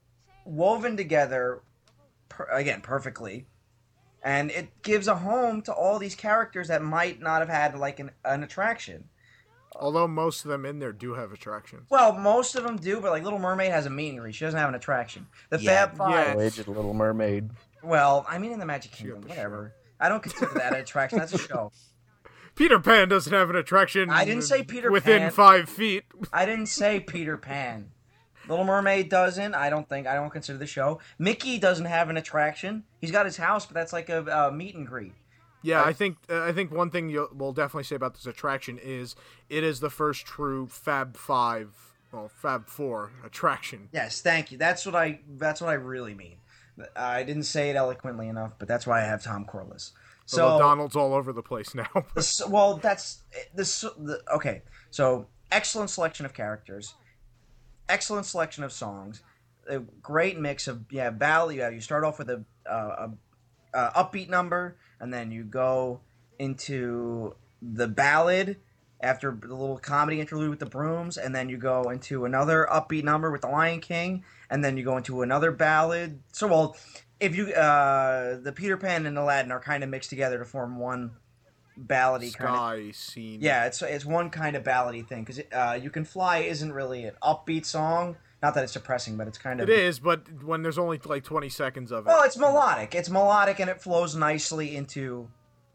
Speaker 14: woven together, per, again, perfectly. And it gives a home to all these characters that might not have had, like, an, an attraction.
Speaker 1: Although most of them in there do have attractions.
Speaker 14: Well, most of them do, but, like, Little Mermaid has a meet and greet. She doesn't have an attraction. The
Speaker 16: Yeah.
Speaker 14: Fab Five...
Speaker 16: Oh, Aged Little Mermaid.
Speaker 14: Well, I mean in the Magic Kingdom, whatever. I don't consider that an attraction. That's a show.
Speaker 1: Peter Pan doesn't have an attraction.
Speaker 14: I didn't say Peter
Speaker 1: within
Speaker 14: Pan.
Speaker 1: five feet.
Speaker 14: I didn't say Peter Pan. Little Mermaid doesn't. I don't think. I don't consider the show. Mickey doesn't have an attraction. He's got his house, but that's like a uh, meet and greet.
Speaker 1: Yeah, I think uh, I think one thing you'll, we'll definitely say about this attraction is it is the first true Fab Five, well, Fab Four attraction.
Speaker 14: Yes, thank you. That's what I. That's what I really mean. I didn't say it eloquently enough, but that's why I have Tom Corliss. So
Speaker 1: Although Donald's all over the place now.
Speaker 14: this, well, that's this. The, okay, so excellent selection of characters, excellent selection of songs, a great mix of yeah ballad. You, you start off with a, uh, a, a upbeat number, and then you go into the ballad after the little comedy interlude with the brooms, and then you go into another upbeat number with the Lion King, and then you go into another ballad. So, well, if you uh, the Peter Pan and Aladdin are kind of mixed together to form one ballady kind
Speaker 1: Sky
Speaker 14: of
Speaker 1: scene.
Speaker 14: Yeah, it's it's one kind of ballady thing because uh, You Can Fly isn't really an upbeat song. Not that it's depressing, but it's kind of
Speaker 1: It is, but when there's only like twenty seconds of it.
Speaker 14: well, it's melodic. It's melodic, and it flows nicely into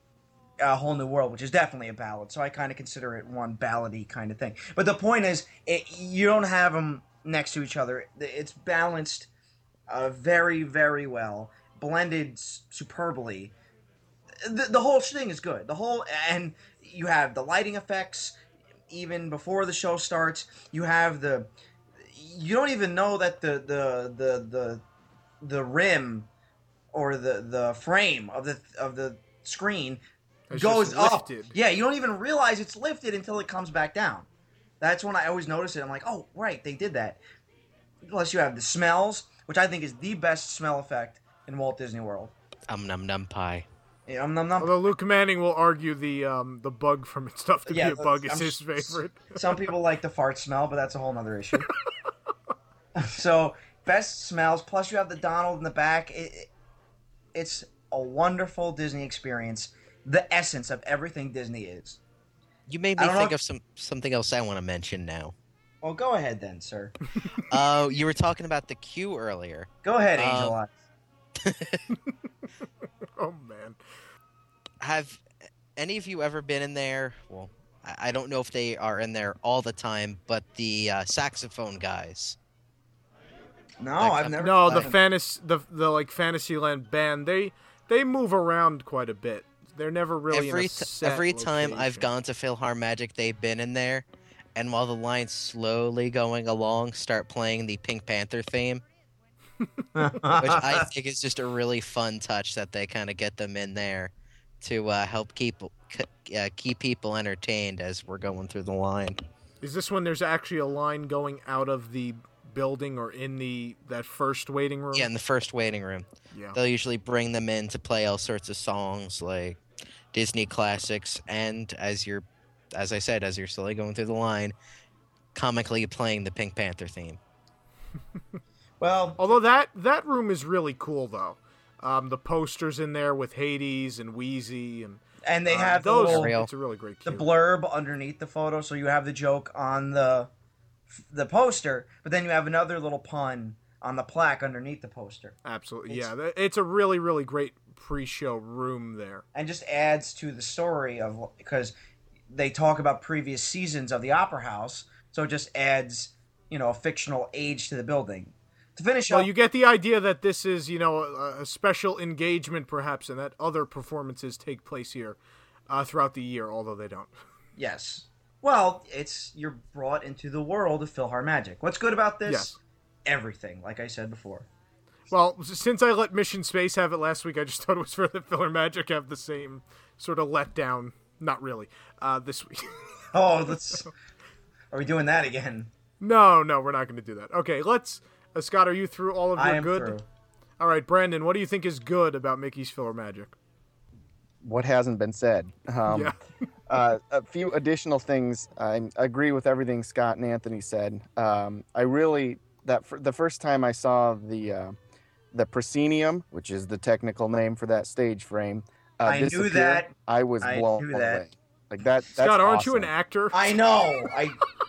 Speaker 14: A Whole New World, which is definitely a ballad. So I kind of consider it one ballady kind of thing. But the point is, it, you don't have them next to each other. It's balanced uh, very, very well, blended superbly. The, the whole thing is good. The whole and you have the lighting effects even before the show starts. You have the you don't even know that the the the the, the rim or the, the frame of the of the screen
Speaker 1: It's
Speaker 14: goes
Speaker 1: just
Speaker 14: up.
Speaker 1: lifted.
Speaker 14: Yeah, you don't even realize it's lifted until it comes back down. That's when I always notice it. I'm like, oh, right, they did that. Plus, you have the smells, which I think is the best smell effect in Walt Disney World.
Speaker 15: Um num num pie.
Speaker 14: Yeah, um num num.
Speaker 1: Although Luke Manning will argue the um, the bug from It's Tough to
Speaker 14: Yeah,
Speaker 1: Be a Bug is
Speaker 14: I'm
Speaker 1: his
Speaker 14: s-
Speaker 1: favorite.
Speaker 14: Some people like the fart smell, but that's a whole nother issue. So, best smells. Plus, you have the Donald in the back. It, it- it's a wonderful Disney experience. The essence of everything Disney is.
Speaker 15: You made
Speaker 14: I
Speaker 15: me
Speaker 14: don't
Speaker 15: think
Speaker 14: know-
Speaker 15: of some something else I want to mention now.
Speaker 14: Well, go ahead then, sir.
Speaker 15: Uh, you were talking about the queue earlier.
Speaker 14: Go ahead,
Speaker 15: Um,
Speaker 14: Angel Eyes.
Speaker 1: Oh man.
Speaker 15: Have any of you ever been in there? Well, I I don't know if they are in there all the time, but the uh, saxophone guys.
Speaker 14: No,
Speaker 15: Like,
Speaker 14: I've
Speaker 15: uh,
Speaker 14: never.
Speaker 1: No,
Speaker 14: I
Speaker 1: the
Speaker 14: haven't-
Speaker 1: fantasy the the like Fantasyland band they they move around quite a bit. They're never really
Speaker 15: every
Speaker 1: in a
Speaker 15: t-
Speaker 1: set
Speaker 15: every time I've
Speaker 1: location.
Speaker 15: gone to Philharmagic, they've been in there, and while the line's slowly going along, start playing the Pink Panther theme, which I think is just a really fun touch that they kind of get them in there to uh, help keep c- uh, keep people entertained as we're going through the line.
Speaker 1: Is this when there's actually a line going out of the building or in the that first waiting room?
Speaker 15: Yeah, in the first waiting room.
Speaker 1: Yeah.
Speaker 15: They'll usually bring them in to play all sorts of songs like Disney classics, and as you're, as I said, as you're slowly going through the line, comically playing the Pink Panther theme.
Speaker 14: Well,
Speaker 1: although that that room is really cool though. Um, the posters in there with Hades and Wheezy and
Speaker 14: And they
Speaker 1: uh,
Speaker 14: have the
Speaker 1: those.
Speaker 14: little-
Speaker 1: It's a really great.
Speaker 14: the
Speaker 1: cue.
Speaker 14: blurb underneath the photo, so you have the joke on the the poster, but then you have another little pun on the plaque underneath the poster.
Speaker 1: Absolutely,
Speaker 14: It's-
Speaker 1: yeah. th- It's a really really great pre-show room there.
Speaker 14: And just adds to the story of because they talk about previous seasons of the Opera House, so it just adds, you know, a fictional age to the building. To finish
Speaker 1: Well,
Speaker 14: up,
Speaker 1: you get the idea that this is, you know, a, a special engagement, perhaps, and that other performances take place here uh, throughout the year, although they don't.
Speaker 14: yes. Well, it's you're brought into the world of Philharmagic. What's good about this?
Speaker 1: Yes.
Speaker 14: Everything, like I said before.
Speaker 1: Well, s- since I let Mission Space have it last week, I just thought it was fair that Philharmagic have the same sort of letdown. Not really. Uh, this week.
Speaker 14: Oh, let's. Are we doing that again?
Speaker 1: No, no, we're not going to do that. Okay, let's. Uh, Scott, are you through all of your
Speaker 14: I am
Speaker 1: good?
Speaker 14: through.
Speaker 1: All right, Brandon, what do you think is good about Mickey's Philharmagic?
Speaker 16: What hasn't been said? Um,
Speaker 1: Yeah.
Speaker 16: uh, a few additional things. I agree with everything Scott and Anthony said. Um, I really that f- the first time I saw the uh, the proscenium, which is the technical name for that stage frame, uh,
Speaker 14: I knew
Speaker 16: disappear,
Speaker 14: that.
Speaker 16: I was
Speaker 14: I
Speaker 16: blown
Speaker 14: knew that.
Speaker 16: away. Like that. That's
Speaker 1: Scott, aren't
Speaker 16: awesome.
Speaker 1: you an actor?
Speaker 14: I know. I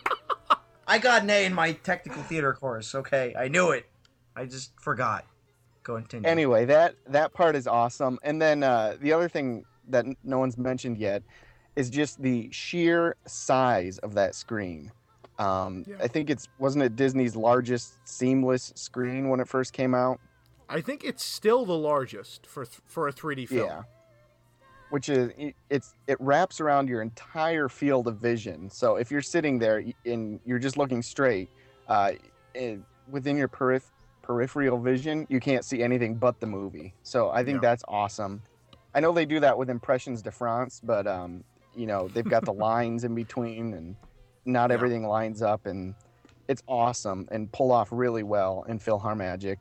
Speaker 14: I got an A in my technical theater course. Okay, I knew it. I just forgot. Go continue.
Speaker 16: Anyway, that that part is awesome. And then uh, the other thing that n- no one's mentioned yet is just the sheer size of that screen. Um,
Speaker 1: Yeah.
Speaker 16: I think it's wasn't it Disney's largest seamless screen when it first came out.
Speaker 1: I think it's still the largest for th- for a three D film.
Speaker 16: Yeah. Which is it's it wraps around your entire field of vision. So if you're sitting there and you're just looking straight, uh, it, within your periph- peripheral vision, you can't see anything but the movie. So I think
Speaker 1: Yeah.
Speaker 16: that's awesome. I know they do that with Impressions de France, but um, you know they've got the lines in between, and not
Speaker 1: Yeah.
Speaker 16: everything lines up, and it's awesome and pull off really well in PhilharMagic.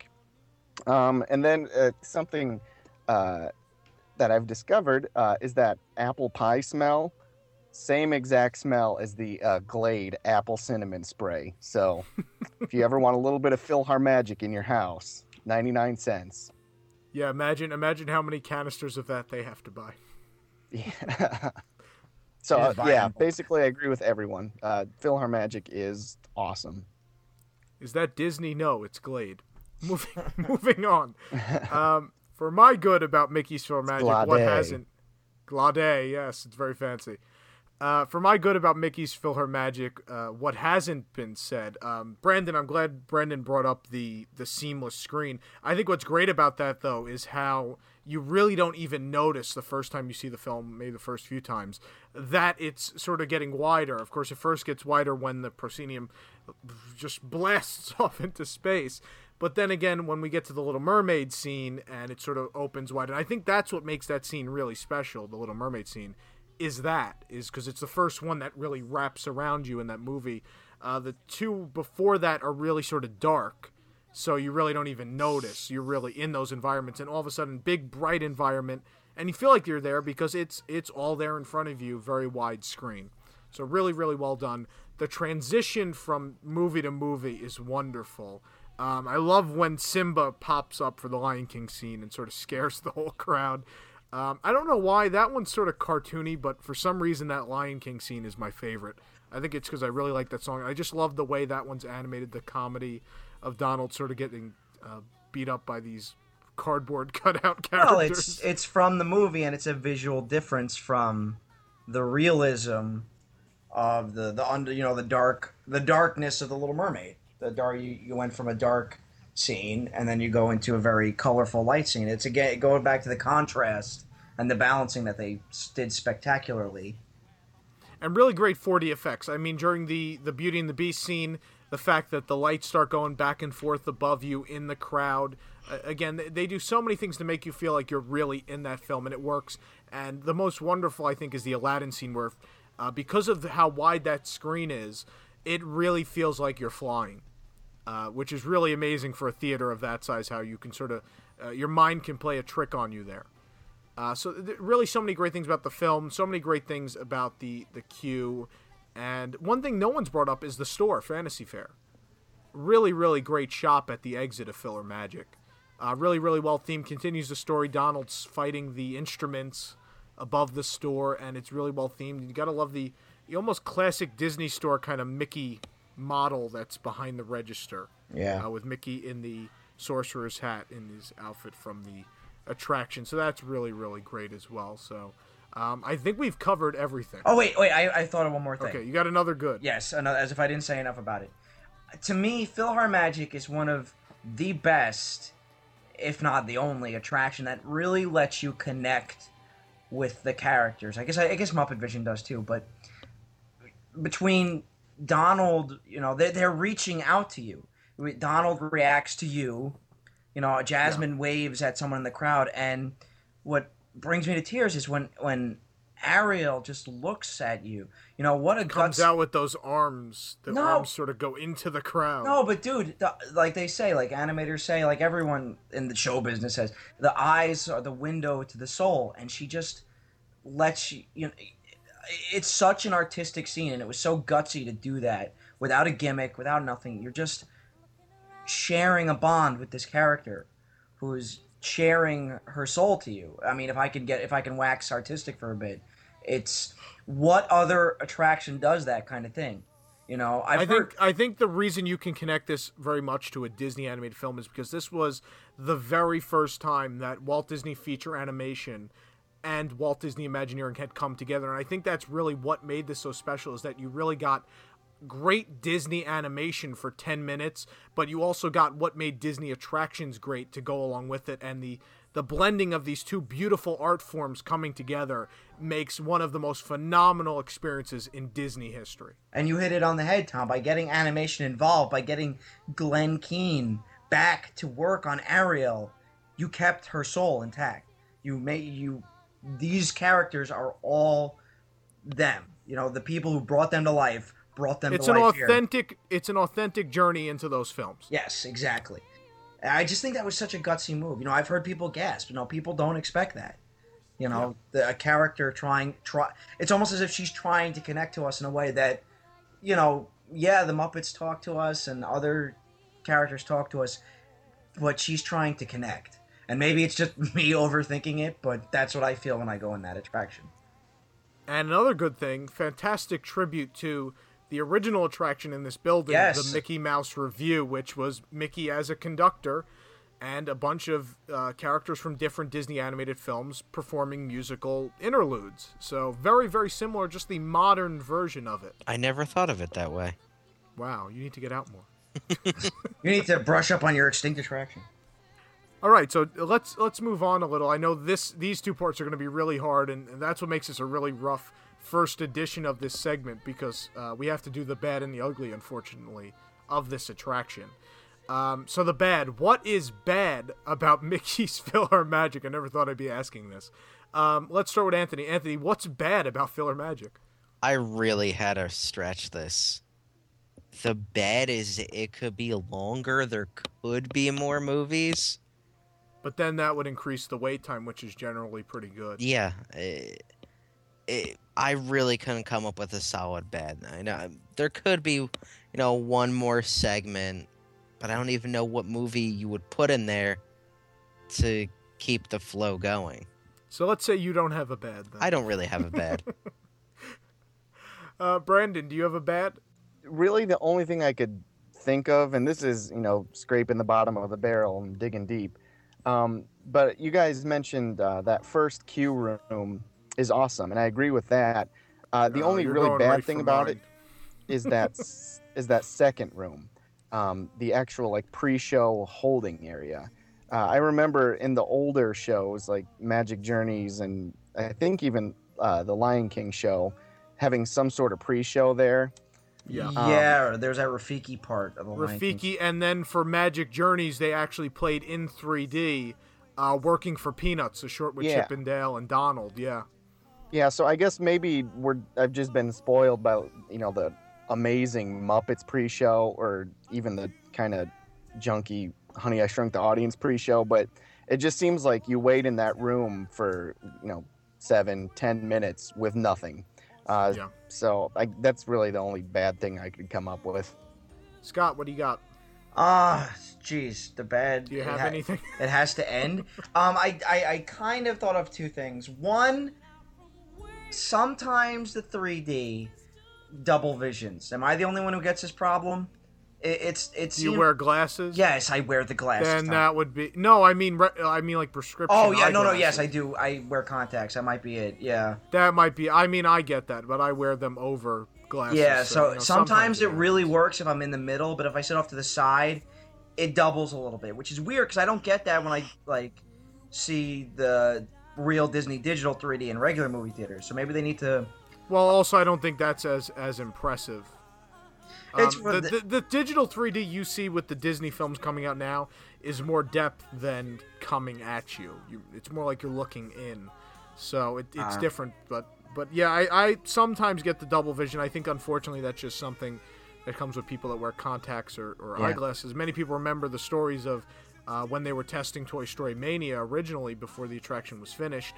Speaker 16: Um, and then uh, something. Uh, that I've discovered uh, is that apple pie smell, same exact smell as the uh, Glade apple cinnamon spray. So if you ever want a little bit of PhilharMagic in your house, ninety-nine cents.
Speaker 1: Yeah, imagine imagine how many canisters of that they have to buy.
Speaker 16: Yeah. So uh, yeah, basically I agree with everyone. Uh, PhilharMagic is awesome.
Speaker 1: Is that Disney? No, it's Glade. Moving moving on. Um, For my good about Mickey's PhilharMagic, what
Speaker 16: Glade.
Speaker 1: hasn't? Glade, yes, it's very fancy. Uh, for my good about Mickey's PhilharMagic, uh, what hasn't been said, um, Brandon, I'm glad Brandon brought up the the seamless screen. I think what's great about that, though, is how you really don't even notice the first time you see the film, maybe the first few times, that it's sort of getting wider. Of course, it first gets wider when the proscenium just blasts off into space. But then again, when we get to the Little Mermaid scene and it sort of opens wide, and I think that's what makes that scene really special, the Little Mermaid scene, is that, is because it's the first one that really wraps around you in that movie. Uh, the two before that are really sort of dark, so you really don't even notice. You're really in those environments, and all of a sudden, big, bright environment, and you feel like you're there because it's it's all there in front of you, very wide screen. So really, really well done. The transition from movie to movie is wonderful. Um, I love when Simba pops up for the Lion King scene and sort of scares the whole crowd. Um, I don't know why. That one's sort of cartoony, but for some reason that Lion King scene is my favorite. I think it's because I really like that song. I just love the way that one's animated, the comedy of Donald sort of getting uh, beat up by these cardboard cutout characters.
Speaker 14: Well, it's it's from the movie, and it's a visual difference from the realism of the the under you know the dark the darkness of the Little Mermaid. The dark you, you went from a dark scene and then you go into a very colorful light scene. It's again going back to the contrast and the balancing that they did spectacularly.
Speaker 1: And really great four D effects. I mean, during the, the Beauty and the Beast scene, the fact that the lights start going back and forth above you in the crowd. Uh, again, they, they do so many things to make you feel like you're really in that film, and it works. And the most wonderful, I think, is the Aladdin scene where, uh, because of the, how wide that screen is, it really feels like you're flying. Uh, which is really amazing for a theater of that size, how you can sort of, uh, your mind can play a trick on you there. Uh, so th- really so many great things about the film, so many great things about the, the queue. And one thing no one's brought up is the store, Fantasy Fair. Really, really great shop at the exit of PhilharMagic. Uh, really, really well themed. Continues the story. Donald's fighting the instruments above the store, and it's really well themed. You gotta love the, the almost classic Disney store kind of Mickey model that's behind the register.
Speaker 14: Yeah.
Speaker 1: Uh, with Mickey in the sorcerer's hat in his outfit from the attraction. So that's really, really great as well. So um, I think we've covered everything.
Speaker 14: Oh, wait, wait, I, I thought of one more thing.
Speaker 1: Okay, you got another good.
Speaker 14: Yes, another, as if I didn't say enough about it. To me, PhilharMagic is one of the best, if not the only, attraction that really lets you connect with the characters. I guess I, I guess Muppet Vision does too, but between Donald, you know, they're, they're reaching out to you. Donald reacts to you. You know, Jasmine yeah. waves at someone in the crowd, and what brings me to tears is when when Ariel just looks at you. You know, what a
Speaker 1: comes
Speaker 14: guts...
Speaker 1: out with those arms. The
Speaker 14: no.
Speaker 1: arms sort of go into the crowd.
Speaker 14: No, but dude, the, like they say, like animators say, like everyone in the show business says, the eyes are the window to the soul, and she just lets you. You know, it's such an artistic scene, and it was so gutsy to do that without a gimmick, without nothing. You're just sharing a bond with this character who's sharing her soul to you. I mean, if I can get if I can wax artistic for a bit, it's what other attraction does that kind of thing? You know, I've
Speaker 1: I
Speaker 14: heard...
Speaker 1: think I think the reason you can connect this very much to a Disney animated film is because this was the very first time that Walt Disney Feature Animation and Walt Disney Imagineering had come together, and I think that's really what made this so special, is that you really got great Disney animation for ten minutes, but you also got what made Disney attractions great to go along with it, and the the blending of these two beautiful art forms coming together makes one of the most phenomenal experiences in Disney history.
Speaker 14: And you hit it on the head, Tom, by getting animation involved, by getting Glenn Keane back to work on Ariel. You kept her soul intact. You made you these characters are all them. You know, the people who brought them to life brought them
Speaker 1: it's
Speaker 14: to
Speaker 1: an
Speaker 14: life
Speaker 1: authentic
Speaker 14: here.
Speaker 1: It's an authentic journey into those films.
Speaker 14: Yes, exactly. I just think that was such a gutsy move. You know, I've heard people gasp. You know, people don't expect that. You know, yeah. the, a character trying try. It's almost as if she's trying to connect to us in a way that, you know, yeah, the Muppets talk to us and other characters talk to us, but she's trying to connect. And maybe it's just me overthinking it, but that's what I feel when I go in that attraction.
Speaker 1: And another good thing, fantastic tribute to the original attraction in this building,
Speaker 14: yes.
Speaker 1: the Mickey Mouse Revue, which was Mickey as a conductor and a bunch of uh, characters from different Disney animated films performing musical interludes. So very, very similar, just the modern version of it.
Speaker 15: I never thought of it that way.
Speaker 1: Wow, you need to get out more.
Speaker 14: You need to brush up on your extinct attraction.
Speaker 1: All right, so let's let's move on a little. I know this these two parts are going to be really hard, and, and that's what makes this a really rough first edition of this segment, because uh, we have to do the bad and the ugly, unfortunately, of this attraction. Um, so the bad. What is bad about Mickey's PhilharMagic? I never thought I'd be asking this. Um, let's start with Anthony. Anthony, what's bad about PhilharMagic?
Speaker 15: I really had to stretch this. The bad is it could be longer. There could be more movies.
Speaker 1: But then that would increase the wait time, which is generally pretty good.
Speaker 15: Yeah. It, it, I really couldn't come up with a solid bad. I know there could be, you know, one more segment, but I don't even know what movie you would put in there to keep the flow going.
Speaker 1: So let's say you don't have a bad, then.
Speaker 15: I don't really have a bad.
Speaker 1: uh, Brandon, do you have a bad?
Speaker 16: Really, the only thing I could think of, and this is, you know, scraping the bottom of the barrel and digging deep, Um, but you guys mentioned uh, that first queue room is awesome, and I agree with that. Uh, the
Speaker 1: oh,
Speaker 16: only really
Speaker 1: bad
Speaker 16: right thing about
Speaker 1: mine.
Speaker 16: it is that is that second room, um, the actual like pre-show holding area. Uh, I remember in the older shows like Magic Journeys and I think even uh, the Lion King show having some sort of pre-show there.
Speaker 1: Yeah,
Speaker 14: yeah. Um, there's that Rafiki part of the
Speaker 1: Rafiki, and then for Magic Journeys, they actually played in three D, uh, working for Peanuts, a short with
Speaker 16: yeah.
Speaker 1: Chip and Dale and Donald. Yeah,
Speaker 16: yeah. So I guess maybe we're I've just been spoiled by you know the amazing Muppets pre-show or even the kind of junky Honey I Shrunk the Audience pre-show, but it just seems like you wait in that room for you know seven, ten minutes with nothing. Uh, yeah. So I, that's really the only bad thing I could come up with.
Speaker 1: Scott, what do you got?
Speaker 14: Ah, uh, jeez, the bad.
Speaker 1: Do you have
Speaker 14: ha-
Speaker 1: anything?
Speaker 14: It has to end. um, I, I, I kind of thought of two things. One, sometimes the three D double visions. Am I the only one who gets this problem? It, it's it's.
Speaker 1: Do you wear glasses?
Speaker 14: Yes, I wear the glasses.
Speaker 1: Then Tom. That would be no. I mean, I mean like prescription.
Speaker 14: Oh yeah, no,
Speaker 1: eyeglasses.
Speaker 14: no, yes, I do. I wear contacts. That might be it. Yeah.
Speaker 1: That might be. I mean, I get that, but I wear them over glasses.
Speaker 14: Yeah.
Speaker 1: So,
Speaker 14: So,
Speaker 1: you know,
Speaker 14: sometimes,
Speaker 1: sometimes
Speaker 14: it really works if I'm in the middle, but if I sit off to the side, it doubles a little bit, which is weird because I don't get that when I like see the real Disney digital three D in regular movie theaters. So maybe they need to.
Speaker 1: Well, also, I don't think that's as as impressive. Um,
Speaker 14: It's
Speaker 1: the,
Speaker 14: the,
Speaker 1: the, the digital three D you see with the Disney films coming out now is more depth than coming at you. you it's more like you're looking in, so it, it's uh, different. But but yeah, I, I sometimes get the double vision. I think unfortunately that's just something that comes with people that wear contacts or, or yeah. eyeglasses. Many people remember the stories of uh, when they were testing Toy Story Mania originally before the attraction was finished.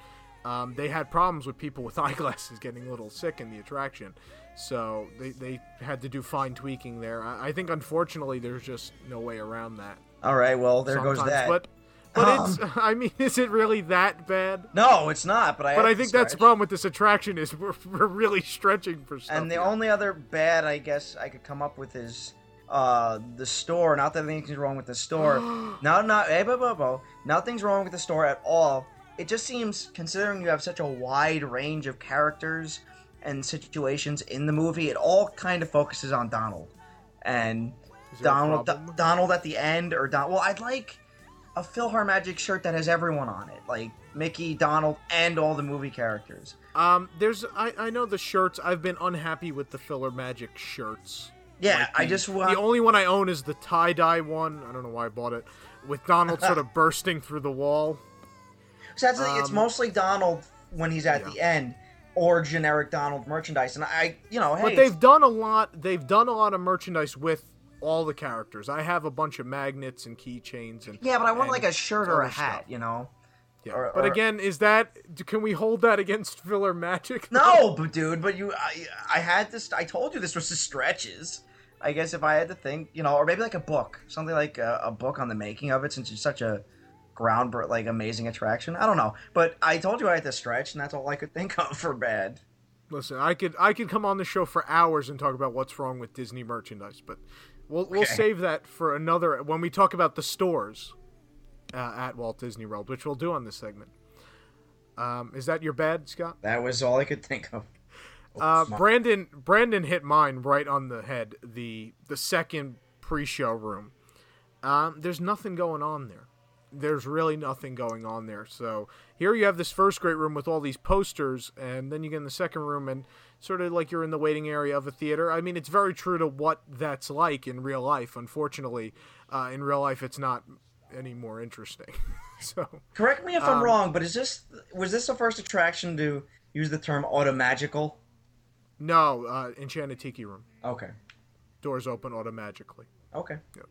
Speaker 1: um, they had problems with people with eyeglasses getting a little sick in the attraction. So they, they had to do fine tweaking there. I, I think, unfortunately, there's just no way around that.
Speaker 14: All right, well, there
Speaker 1: sometimes.
Speaker 14: goes that.
Speaker 1: But, but
Speaker 14: Um,
Speaker 1: it's, I mean, is it really that bad?
Speaker 14: No, it's not, but I
Speaker 1: But
Speaker 14: have
Speaker 1: I
Speaker 14: to
Speaker 1: think that's the
Speaker 14: stretch.
Speaker 1: problem with this attraction is we're, we're really stretching for stuff.
Speaker 14: And the
Speaker 1: here.
Speaker 14: only other bad, I guess, I could come up with is uh, the store. Not that anything's wrong with the store. no, no, eh, bo, bo, bo. Nothing's wrong with the store at all. It just seems, considering you have such a wide range of characters and situations in the movie, it all kind of focuses on Donald. And
Speaker 1: Is there a
Speaker 14: Donald,
Speaker 1: problem?
Speaker 14: Donald at the end, or Don. Well, I'd like a PhilharMagic shirt that has everyone on it, like Mickey, Donald, and all the movie characters.
Speaker 1: Um, there's I, I know the shirts. I've been unhappy with the PhilharMagic shirts.
Speaker 14: Yeah,
Speaker 1: Like
Speaker 14: I
Speaker 1: the-
Speaker 14: just want.
Speaker 1: The only one I own is the tie-dye one. I don't know why I bought it. With Donald sort of bursting through the wall.
Speaker 14: So that's the thing, it's
Speaker 1: Um,
Speaker 14: mostly Donald when he's at the end, or generic Donald merchandise. And I, you know, hey,
Speaker 1: But they've done a lot. They've done a lot of merchandise with all the characters. I have a bunch of magnets and keychains and
Speaker 14: yeah, but I want
Speaker 1: and
Speaker 14: like a shirt or a
Speaker 1: other
Speaker 14: hat,
Speaker 1: stuff.
Speaker 14: you know.
Speaker 1: Yeah.
Speaker 14: Or-
Speaker 1: but
Speaker 14: or-
Speaker 1: again, is that can we hold that against PhilharMagic?
Speaker 14: No, but dude, but you, I, I had this. I told you this was the stretches. I guess if I had to think, you know, or maybe like a book, something like a, a book on the making of it, since it's such a ground like amazing attraction. I don't know, but I told you I had to stretch, and that's all I could think of for bad.
Speaker 1: Listen, I could I could come on the show for hours and talk about what's wrong with Disney merchandise, but we'll we'll
Speaker 14: Okay.
Speaker 1: save that for another when we talk about the stores uh, at Walt Disney World, which we'll do on this segment. Um, is that your bad, Scott?
Speaker 14: That was all I could think of.
Speaker 1: Uh, Brandon Brandon hit mine right on the head. The the second pre-show room. Um, there's nothing going on there. There's really nothing going on there. So here you have this first great room with all these posters, and then you get in the second room and sort of like you're in the waiting area of a theater. I mean, it's very true to what that's like in real life. Unfortunately, uh, in real life, it's not any more interesting. so
Speaker 14: Correct me if I'm
Speaker 1: um,
Speaker 14: wrong, but is this was this the first attraction to use the term automagical?
Speaker 1: No, uh, Enchanted Tiki Room.
Speaker 14: Okay.
Speaker 1: Doors open automagically.
Speaker 14: Okay.
Speaker 1: Yep.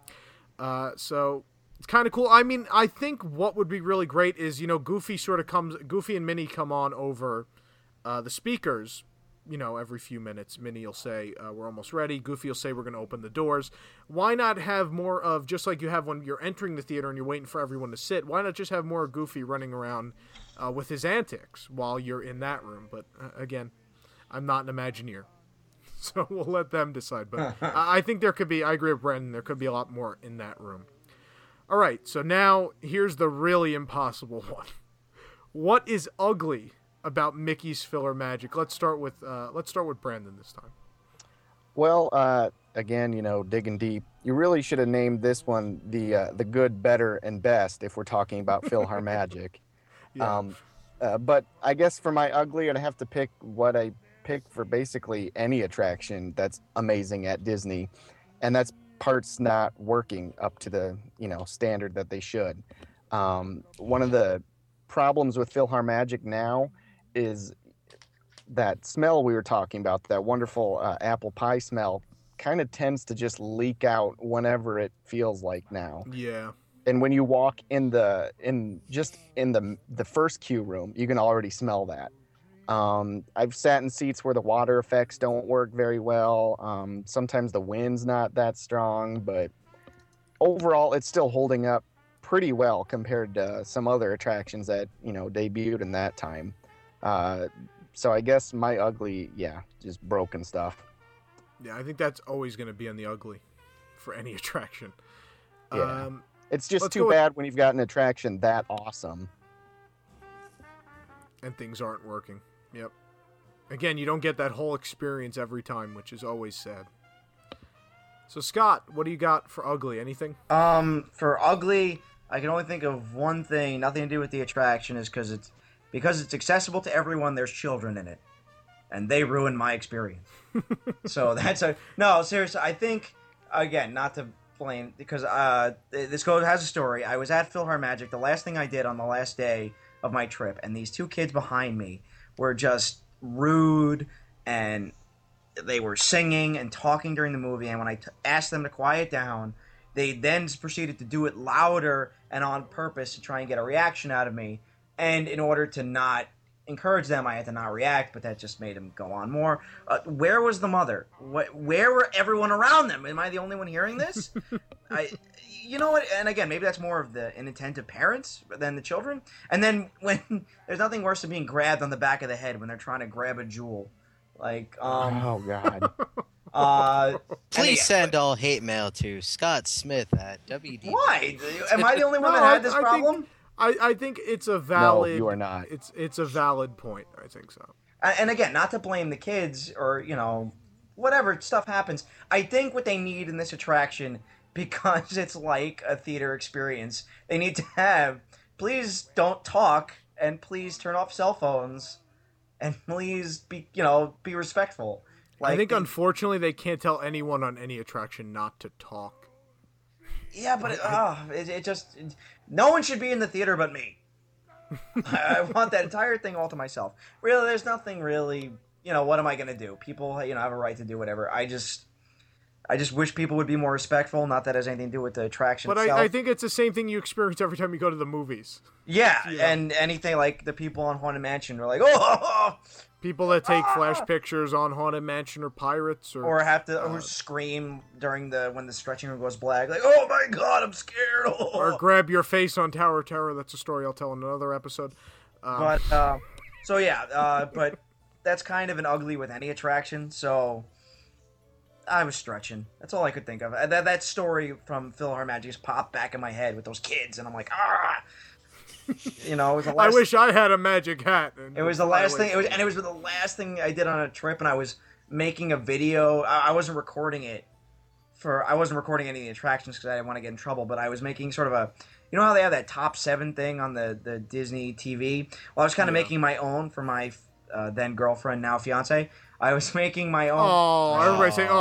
Speaker 1: Uh, so it's kind of cool. I mean, I think what would be really great is, you know, Goofy sort of comes, Goofy and Minnie come on over uh, the speakers, you know, every few minutes. Minnie will say, uh, we're almost ready. Goofy will say, we're going to open the doors. Why not have more of, just like you have when you're entering the theater and you're waiting for everyone to sit, why not just have more Goofy running around uh, with his antics while you're in that room? But uh, again, I'm not an Imagineer. So we'll let them decide. But I I think there could be, I agree with Brendan, there could be a lot more in that room. All right, so now here's the really impossible one. What is ugly about Mickey's PhilharMagic? Let's start with uh, let's start with Brandon this time.
Speaker 16: Well, uh, again, you know, digging deep, you really should have named this one the uh, the good, better, and best if we're talking about PhilharMagic.
Speaker 1: Yeah.
Speaker 16: Um, uh, but I guess for my ugly, I'd have to pick what I pick for basically any attraction that's amazing at Disney, and that's parts not working up to the, you know, standard that they should. Um, one of the problems with PhilharMagic now is that smell we were talking about, that wonderful uh, apple pie smell, kind of tends to just leak out whenever it feels like now.
Speaker 1: Yeah.
Speaker 16: And when you walk in the in just in the the first queue room, you can already smell that. Um, I've sat in seats where the water effects don't work very well. Um, sometimes the wind's not that strong, but overall, it's still holding up pretty well compared to some other attractions that, you know, debuted in that time. Uh, so I guess my ugly, yeah, just broken stuff.
Speaker 1: Yeah, I think that's always going to be on the ugly for any attraction.
Speaker 16: Yeah.
Speaker 1: Um,
Speaker 16: It's just
Speaker 1: let's
Speaker 16: too
Speaker 1: go with-
Speaker 16: bad when you've got an attraction that awesome.
Speaker 1: and things aren't working. Yep. Again, you don't get that whole experience every time, which is always sad. So, Scott, what do you got for ugly? Anything?
Speaker 14: Um, for ugly, I can only think of one thing. Nothing to do with the attraction, is because it's because it's accessible to everyone. There's children in it, and they ruin my experience. So that's a no. Seriously, I think again, not to blame, because uh, this goes has a story. I was at PhilharMagic. The last thing I did on the last day of my trip, and these two kids behind me were just rude, and they were singing and talking during the movie, and when I t- asked them to quiet down, they then proceeded to do it louder and on purpose to try and get a reaction out of me, And in order to not encourage them, I had to not react, but that just made him go on more. Uh, where was the mother? What, where were everyone around them? Am I the only one hearing this? I, you know what? And again, maybe that's more of the inattentive parents than the children. And then when there's nothing worse than being grabbed on the back of the head when they're trying to grab a jewel. Like, um,
Speaker 16: oh god.
Speaker 14: Uh,
Speaker 15: Please
Speaker 14: yeah,
Speaker 15: send all hate mail to Scott Smith at W D.
Speaker 14: Why? Am I the only one
Speaker 1: No,
Speaker 14: that had
Speaker 1: I-
Speaker 14: this
Speaker 1: I think-
Speaker 14: problem?
Speaker 1: I, I think it's a valid.
Speaker 16: No, you are not.
Speaker 1: It's it's a valid point. I think so.
Speaker 14: And again, not to blame the kids or, you know, whatever stuff happens. I think what they need in this attraction, because it's like a theater experience, they need to have, please don't talk, and please turn off cell phones, and please be, you know, be respectful.
Speaker 1: I think
Speaker 14: they-
Speaker 1: unfortunately they can't tell anyone on any attraction not to talk.
Speaker 14: Yeah, but it, oh, it, it just, it, no one should be in the theater but me. I, I want that entire thing all to myself. Really, there's nothing really, you know, what am I going to do? People, you know, have a right to do whatever. I just, I just wish people would be more respectful. Not that it has anything to do with the attraction
Speaker 1: But
Speaker 14: itself.
Speaker 1: I, I think it's the same thing you experience every time you go to the movies.
Speaker 14: Yeah,
Speaker 1: Yeah.
Speaker 14: and anything like the people on Haunted Mansion are like, oh,
Speaker 1: People that take flash pictures on Haunted Mansion or Pirates, or
Speaker 14: or have to
Speaker 1: uh,
Speaker 14: or scream during the when the stretching room goes black, like, oh my god, I'm scared. Oh.
Speaker 1: or grab your face on Tower of Terror. That's a story I'll tell in another episode. Um,
Speaker 14: But uh, so yeah, uh, but that's kind of an ugly with any attraction. So I was stretching. That's all I could think of. Uh, That that story from PhilharMagic just popped back in my head with those kids, and I'm like, ah. You know, it was the
Speaker 1: I
Speaker 14: last.
Speaker 1: wish I had a magic hat. and
Speaker 14: It was the
Speaker 1: fly
Speaker 14: last
Speaker 1: away
Speaker 14: thing. It was,
Speaker 1: from
Speaker 14: and it was the last thing I did on a trip, and I was making a video. I, I wasn't recording it for. I wasn't recording any of the attractions because I didn't want to get in trouble. But I was making sort of a. You know how they have that top seven thing on the the Disney T V? Well, I was kind of
Speaker 1: Yeah.
Speaker 14: making my own for my uh, then girlfriend, now fiance. I was making my own.
Speaker 1: Oh, everybody say, oh.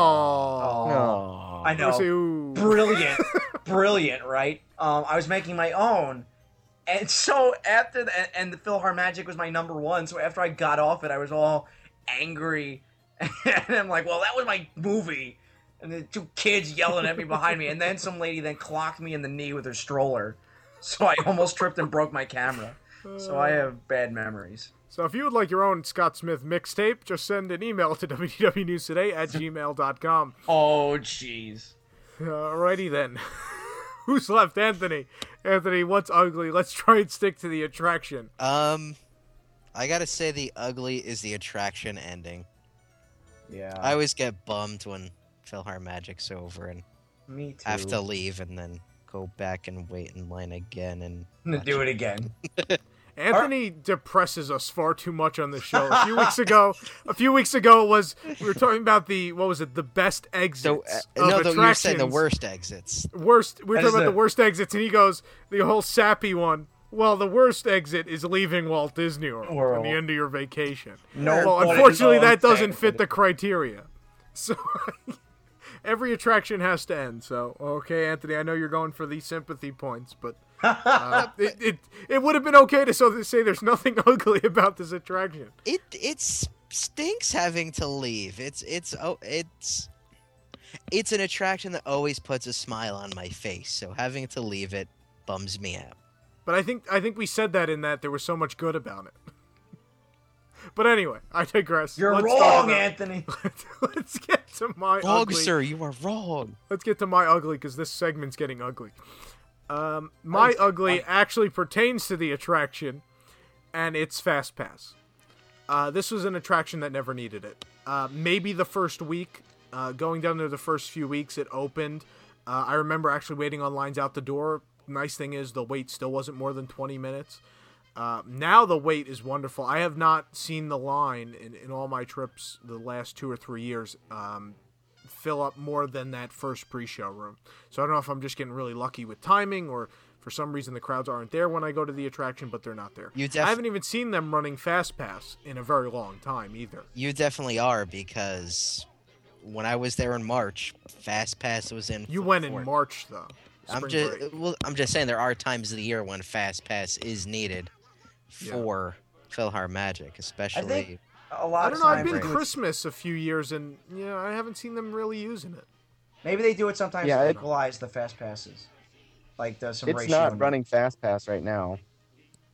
Speaker 14: Oh, I know.
Speaker 1: Everybody say, ooh.
Speaker 14: Brilliant, brilliant, right? Um, I was making my own. And so after that, and the PhilharMagic was my number one. So after I got off it, I was all angry, and I'm like, "Well, that was my movie." And the two kids yelling at me behind me, and then some lady then clocked me in the knee with her stroller, so I almost tripped and broke my camera. So I have bad memories.
Speaker 1: So if you would like your own Scott Smith mixtape, just send an email to w d w news today at gmail dot com.
Speaker 14: Oh, jeez.
Speaker 1: Alrighty then. Who's left? Anthony. Anthony, what's ugly? Let's try and stick to the attraction.
Speaker 15: Um, I gotta say the ugly is the attraction ending.
Speaker 14: Yeah.
Speaker 15: I always get bummed when PhilharMagic's over and
Speaker 14: Me too.
Speaker 15: have to leave and then go back and wait in line again and
Speaker 14: I'm gonna do it again.
Speaker 1: Anthony depresses us far too much on the show. A few weeks ago, a few weeks ago was we were talking about the what was it? The best exits.
Speaker 15: So, uh,
Speaker 1: of
Speaker 15: no, the, you're saying the
Speaker 1: attractions.
Speaker 15: worst exits.
Speaker 1: Worst. We were
Speaker 14: That
Speaker 1: talking
Speaker 14: is
Speaker 1: about the
Speaker 14: the-
Speaker 1: worst exits, and he goes the whole sappy one. Well, the worst exit is leaving Walt Disney World
Speaker 14: World.
Speaker 1: at the end of your vacation.
Speaker 14: No
Speaker 1: well,
Speaker 14: point in
Speaker 1: unfortunately, that
Speaker 14: going
Speaker 1: doesn't
Speaker 14: back.
Speaker 1: fit the criteria. So every attraction has to end. So okay, Anthony, I know you're going for these sympathy points, but uh, it, it it would have been okay to so to say there's nothing ugly about this attraction.
Speaker 15: It it s- stinks having to leave. It's it's oh it's it's an attraction that always puts a smile on my face. So having to leave it bums me out.
Speaker 1: But I think I think we said that in that there was so much good about it. But anyway, I digress.
Speaker 14: You're
Speaker 1: Let's talk
Speaker 14: wrong,
Speaker 1: about-
Speaker 14: Anthony.
Speaker 1: Let's get to my
Speaker 15: Wrong,
Speaker 1: ugly.
Speaker 15: sir. You are wrong.
Speaker 1: Let's get to my ugly because this segment's getting ugly. Um, my ugly actually pertains to the attraction, and it's Fast Pass. Uh, this was an attraction that never needed it. Uh, maybe the first week, uh, going down there the first few weeks, it opened. Uh, I remember actually waiting on lines out the door. Nice thing is the wait still wasn't more than twenty minutes. Uh, now the wait is wonderful. I have not seen the line in, in all my trips the last two or three years um, fill up more than that first pre-show room. So I don't know if I'm just getting really lucky with timing or for some reason the crowds aren't there when I go to the attraction, but they're not there.
Speaker 15: You def-
Speaker 1: I haven't even seen them running Fast Pass in a very long time either.
Speaker 15: You definitely are because when I was there in March, Fast Pass was in.
Speaker 1: You
Speaker 15: full
Speaker 1: went in
Speaker 15: force.
Speaker 1: March though.
Speaker 15: I'm
Speaker 1: Spring
Speaker 15: just
Speaker 1: break.
Speaker 15: well, I'm just saying there are times of the year when Fast Pass is needed
Speaker 1: Yeah.
Speaker 15: for PhilharMagic, especially.
Speaker 14: I think a lot
Speaker 1: I
Speaker 14: of
Speaker 1: don't know. I've
Speaker 14: times
Speaker 1: been
Speaker 14: they do it-
Speaker 1: Christmas a few years, and yeah, I haven't seen them really using it.
Speaker 14: Maybe they do it sometimes
Speaker 16: Yeah,
Speaker 14: to
Speaker 16: it-
Speaker 14: equalize the fast passes. Like the some
Speaker 16: It's
Speaker 14: ratio.
Speaker 16: not
Speaker 14: in-
Speaker 16: running Fast Pass right now.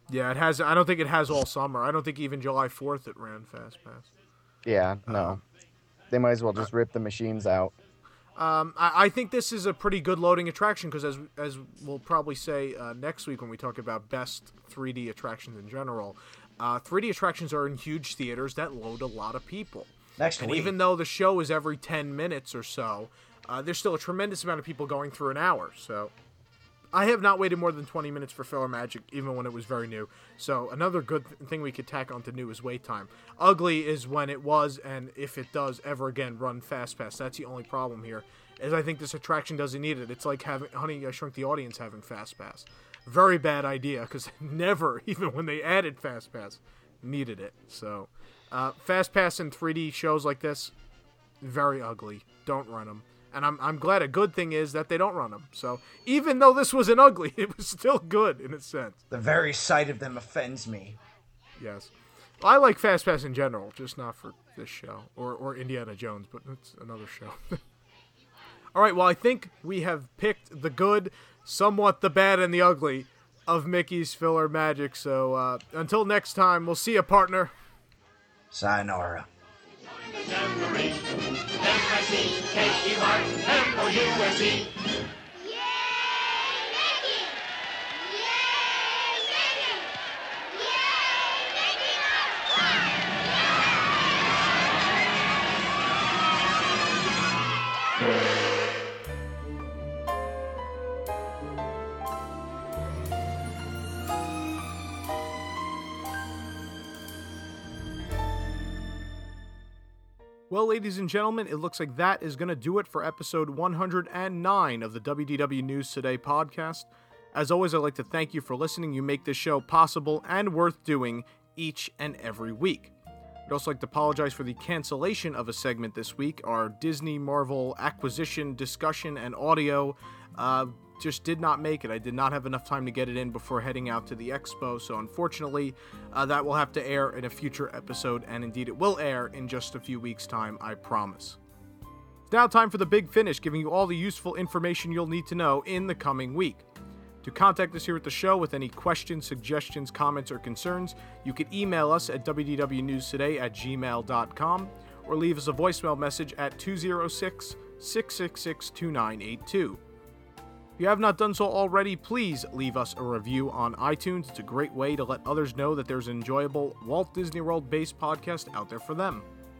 Speaker 1: Yeah, it has. I don't think it has all summer. I don't think even July fourth it ran Fast Pass.
Speaker 16: Yeah, no. They might as well just rip the machines out.
Speaker 1: Um, I, I think this is a pretty good loading attraction because, as as we'll probably say uh, next week when we talk about best three D attractions in general, uh, three D attractions are in huge theaters that load a lot of people.
Speaker 14: Next
Speaker 1: and
Speaker 14: week.
Speaker 1: even though the show is every ten minutes or so, uh, there's still a tremendous amount of people going through an hour. So I have not waited more than twenty minutes for PhilharMagic, even when it was very new. So another good th- thing we could tack onto new is wait time. Ugly is when it was, and if it does ever again run Fast Pass. That's the only problem here, is I think this attraction doesn't need it. It's like having Honey, I Shrunk the Audience having Fast Pass. Very bad idea, because never, even when they added Fast Pass, needed it. So uh, Fast Pass in three D shows like this, very ugly. Don't run them. And I'm I'm glad. A good thing is that they don't run them. So even though this was an ugly, it was still good in a sense.
Speaker 14: The very sight of them offends me.
Speaker 1: Yes. I like Fast Pass in general, just not for this show. Or, or Indiana Jones, but it's another show. All right, well, I think we have picked the good, somewhat the bad, and the ugly of Mickey's PhilharMagic. So uh, until next time, we'll see you, partner.
Speaker 14: Sayonara.
Speaker 17: M I C K E Y M O U S E.
Speaker 1: Well, ladies and gentlemen, it looks like that is going to do it for episode one hundred nine of the W D W News Today podcast. As always, I'd like to thank you for listening. You make this show possible and worth doing each and every week. I'd also like to apologize for the cancellation of a segment this week. Our Disney Marvel acquisition discussion and audio uh, just did not make it. I did not have enough time to get it in before heading out to the expo, so unfortunately uh, that will have to air in a future episode, and indeed it will air in just a few weeks' time, I promise. It's now time for the big finish, giving you all the useful information you'll need to know in the coming week. To contact us here at the show with any questions, suggestions, comments, or concerns, you can email us at w d w news today at gmail dot com or leave us a voicemail message at two oh six, six six six, two nine eight two. If you have not done so already, please leave us a review on iTunes. It's a great way to let others know that there's an enjoyable Walt Disney World-based podcast out there for them.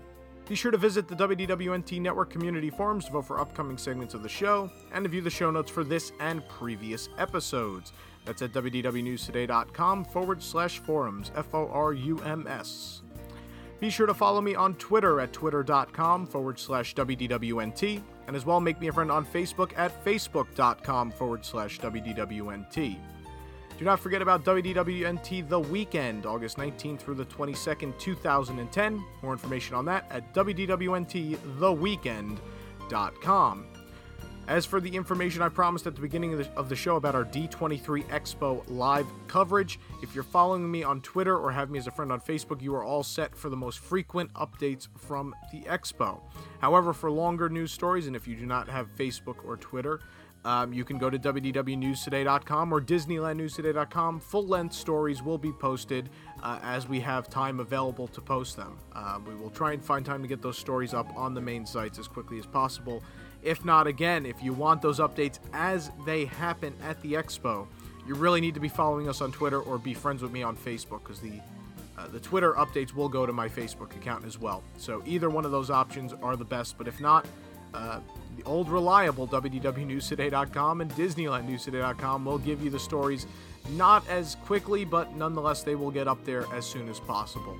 Speaker 1: Be sure to visit the W D W N T Network community forums to vote for upcoming segments of the show, and to view the show notes for this and previous episodes. That's at w d w news today dot com forward slash forums, F O R U M S. Be sure to follow me on Twitter at twitter.com forward slash WDWNT, and as well make me a friend on Facebook at facebook.com forward slash WDWNT. Do not forget about W D W N T The Weekend, August nineteenth through the twenty-second, two thousand ten. More information on that at w d w n t the weekend dot com. As for the information I promised at the beginning of the, of the show about our D twenty-three Expo live coverage, if you're following me on Twitter or have me as a friend on Facebook, you are all set for the most frequent updates from the Expo. However, for longer news stories, and if you do not have Facebook or Twitter, um, you can go to w d w news today dot com or disneyland news today dot com. Full-length stories will be posted uh, as we have time available to post them. Uh, we will try and find time to get those stories up on the main sites as quickly as possible. If not, again, if you want those updates as they happen at the Expo, you really need to be following us on Twitter or be friends with me on Facebook, because the uh, the Twitter updates will go to my Facebook account as well. So either one of those options are the best, but if not, uh, the old reliable w d w news today dot com and disneyland news today dot com will give you the stories not as quickly, but nonetheless they will get up there as soon as possible.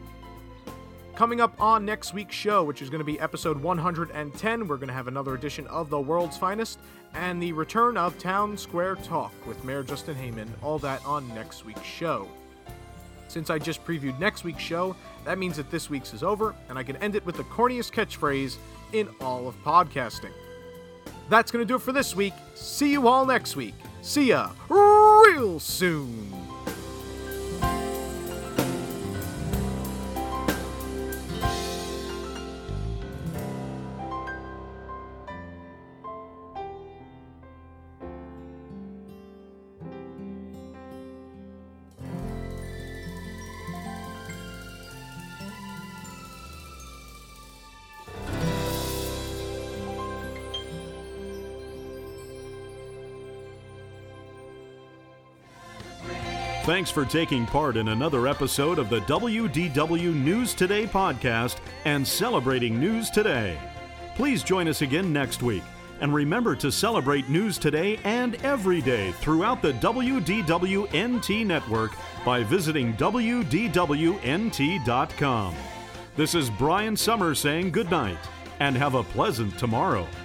Speaker 1: Coming up on next week's show, which is going to be episode one hundred ten, we're going to have another edition of The World's Finest and the return of Town Square Talk with Mayor Justin Heyman, all that on next week's show. Since I just previewed next week's show, that means that this week's is over, and I can end it with the corniest catchphrase in all of podcasting. That's going to do it for this week. See you all next week. See ya real soon.
Speaker 11: Thanks for taking part in another episode of the W D W News Today podcast and celebrating News Today. Please join us again next week. And remember to celebrate News Today and every day throughout the W D W N T network by visiting W D W N T dot com. This is Brian Summers saying good night and have a pleasant tomorrow.